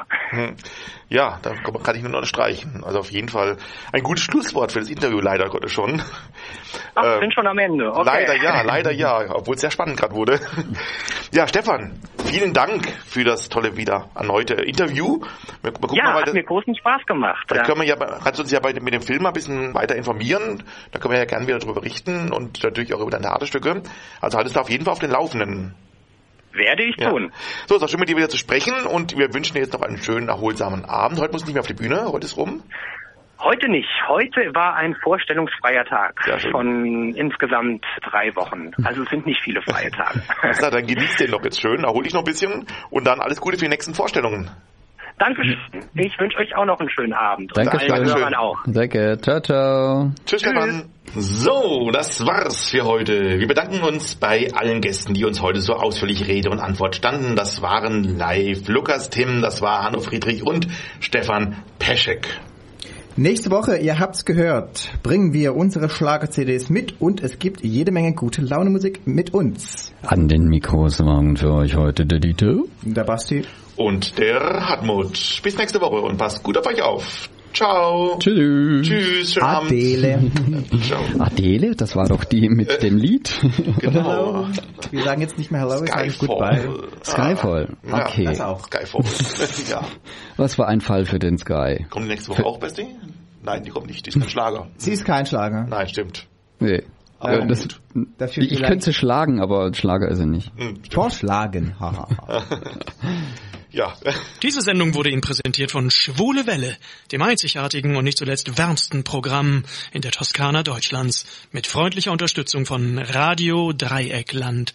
Speaker 2: Ja, da kann ich nur noch streichen. Also auf jeden Fall ein gutes Schlusswort für das Interview, leider Gottes schon.
Speaker 10: Ach, sind schon am Ende. Okay.
Speaker 2: Leider ja, obwohl es sehr spannend gerade wurde. Ja, Stefan, vielen Dank für das tolle wieder erneute Interview.
Speaker 10: Hat mir großen Spaß gemacht.
Speaker 2: Da können wir kannst du uns ja mit dem Film ein bisschen weiter informieren. Da können wir ja gerne wieder darüber berichten und natürlich auch über deine Theaterstücke. Also haltest du auf jeden Fall auf den Laufenden.
Speaker 10: Werde ich tun.
Speaker 2: So, es war schön mit dir wieder zu sprechen und wir wünschen dir jetzt noch einen schönen, erholsamen Abend. Heute musst du nicht mehr auf die Bühne, heute ist rum.
Speaker 10: Heute nicht. Heute war ein vorstellungsfreier Tag von insgesamt 3 Wochen. Also es sind nicht viele freie Tage.
Speaker 2: Also, dann genieß den noch jetzt schön, erhol dich noch ein bisschen und dann alles Gute für die nächsten Vorstellungen.
Speaker 10: Dankeschön. Ich wünsche euch auch noch einen schönen Abend.
Speaker 3: Dankeschön.
Speaker 10: Auch.
Speaker 3: Danke. Ciao, ciao.
Speaker 2: Tschüss, Stefan. So, das war's für heute. Wir bedanken uns bei allen Gästen, die uns heute so ausführlich Rede und Antwort standen. Das waren live Lukas Timm, das war Hanno Friedrich und Stefan Peschek.
Speaker 4: Nächste Woche, ihr habt's gehört, bringen wir unsere Schlager-CDs mit und es gibt jede Menge gute Laune-Musik mit uns.
Speaker 3: An den Mikros waren für euch heute der Dieter,
Speaker 4: der Basti
Speaker 2: und der Hartmut. Bis nächste Woche und passt gut auf euch auf. Ciao.
Speaker 3: Tschüss.
Speaker 2: Schönen
Speaker 4: Adele.
Speaker 2: Abend.
Speaker 3: Adele, das war doch die mit dem Lied.
Speaker 2: Genau.
Speaker 4: Wir sagen jetzt nicht mehr Hello, wir sagen Goodbye.
Speaker 3: Skyfall. Okay.
Speaker 4: Ja, das auch.
Speaker 2: Skyfall. Ja.
Speaker 3: Was für ein Fall für den Sky.
Speaker 2: Kommt die nächste Woche auch, Basti? Nein, die kommt nicht. Die ist kein Schlager.
Speaker 4: Sie ist kein Schlager.
Speaker 2: Nein, stimmt.
Speaker 3: Nee. Ich könnte sie schlagen, aber Schlager ist er nicht.
Speaker 4: Vorschlagen, haha.
Speaker 2: Ja.
Speaker 5: Diese Sendung wurde Ihnen präsentiert von Schwule Welle, dem einzigartigen und nicht zuletzt wärmsten Programm in der Toskana Deutschlands, mit freundlicher Unterstützung von Radio Dreieckland.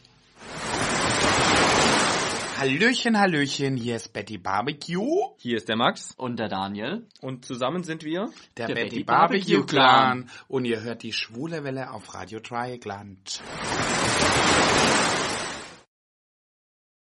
Speaker 11: Hallöchen, Hallöchen, hier ist Betty Barbecue.
Speaker 12: Hier ist der Max.
Speaker 13: Und der Daniel.
Speaker 12: Und zusammen sind wir
Speaker 11: der Betty Barbecue Clan. Und ihr hört die Schwule Welle auf Radio Dreieckland.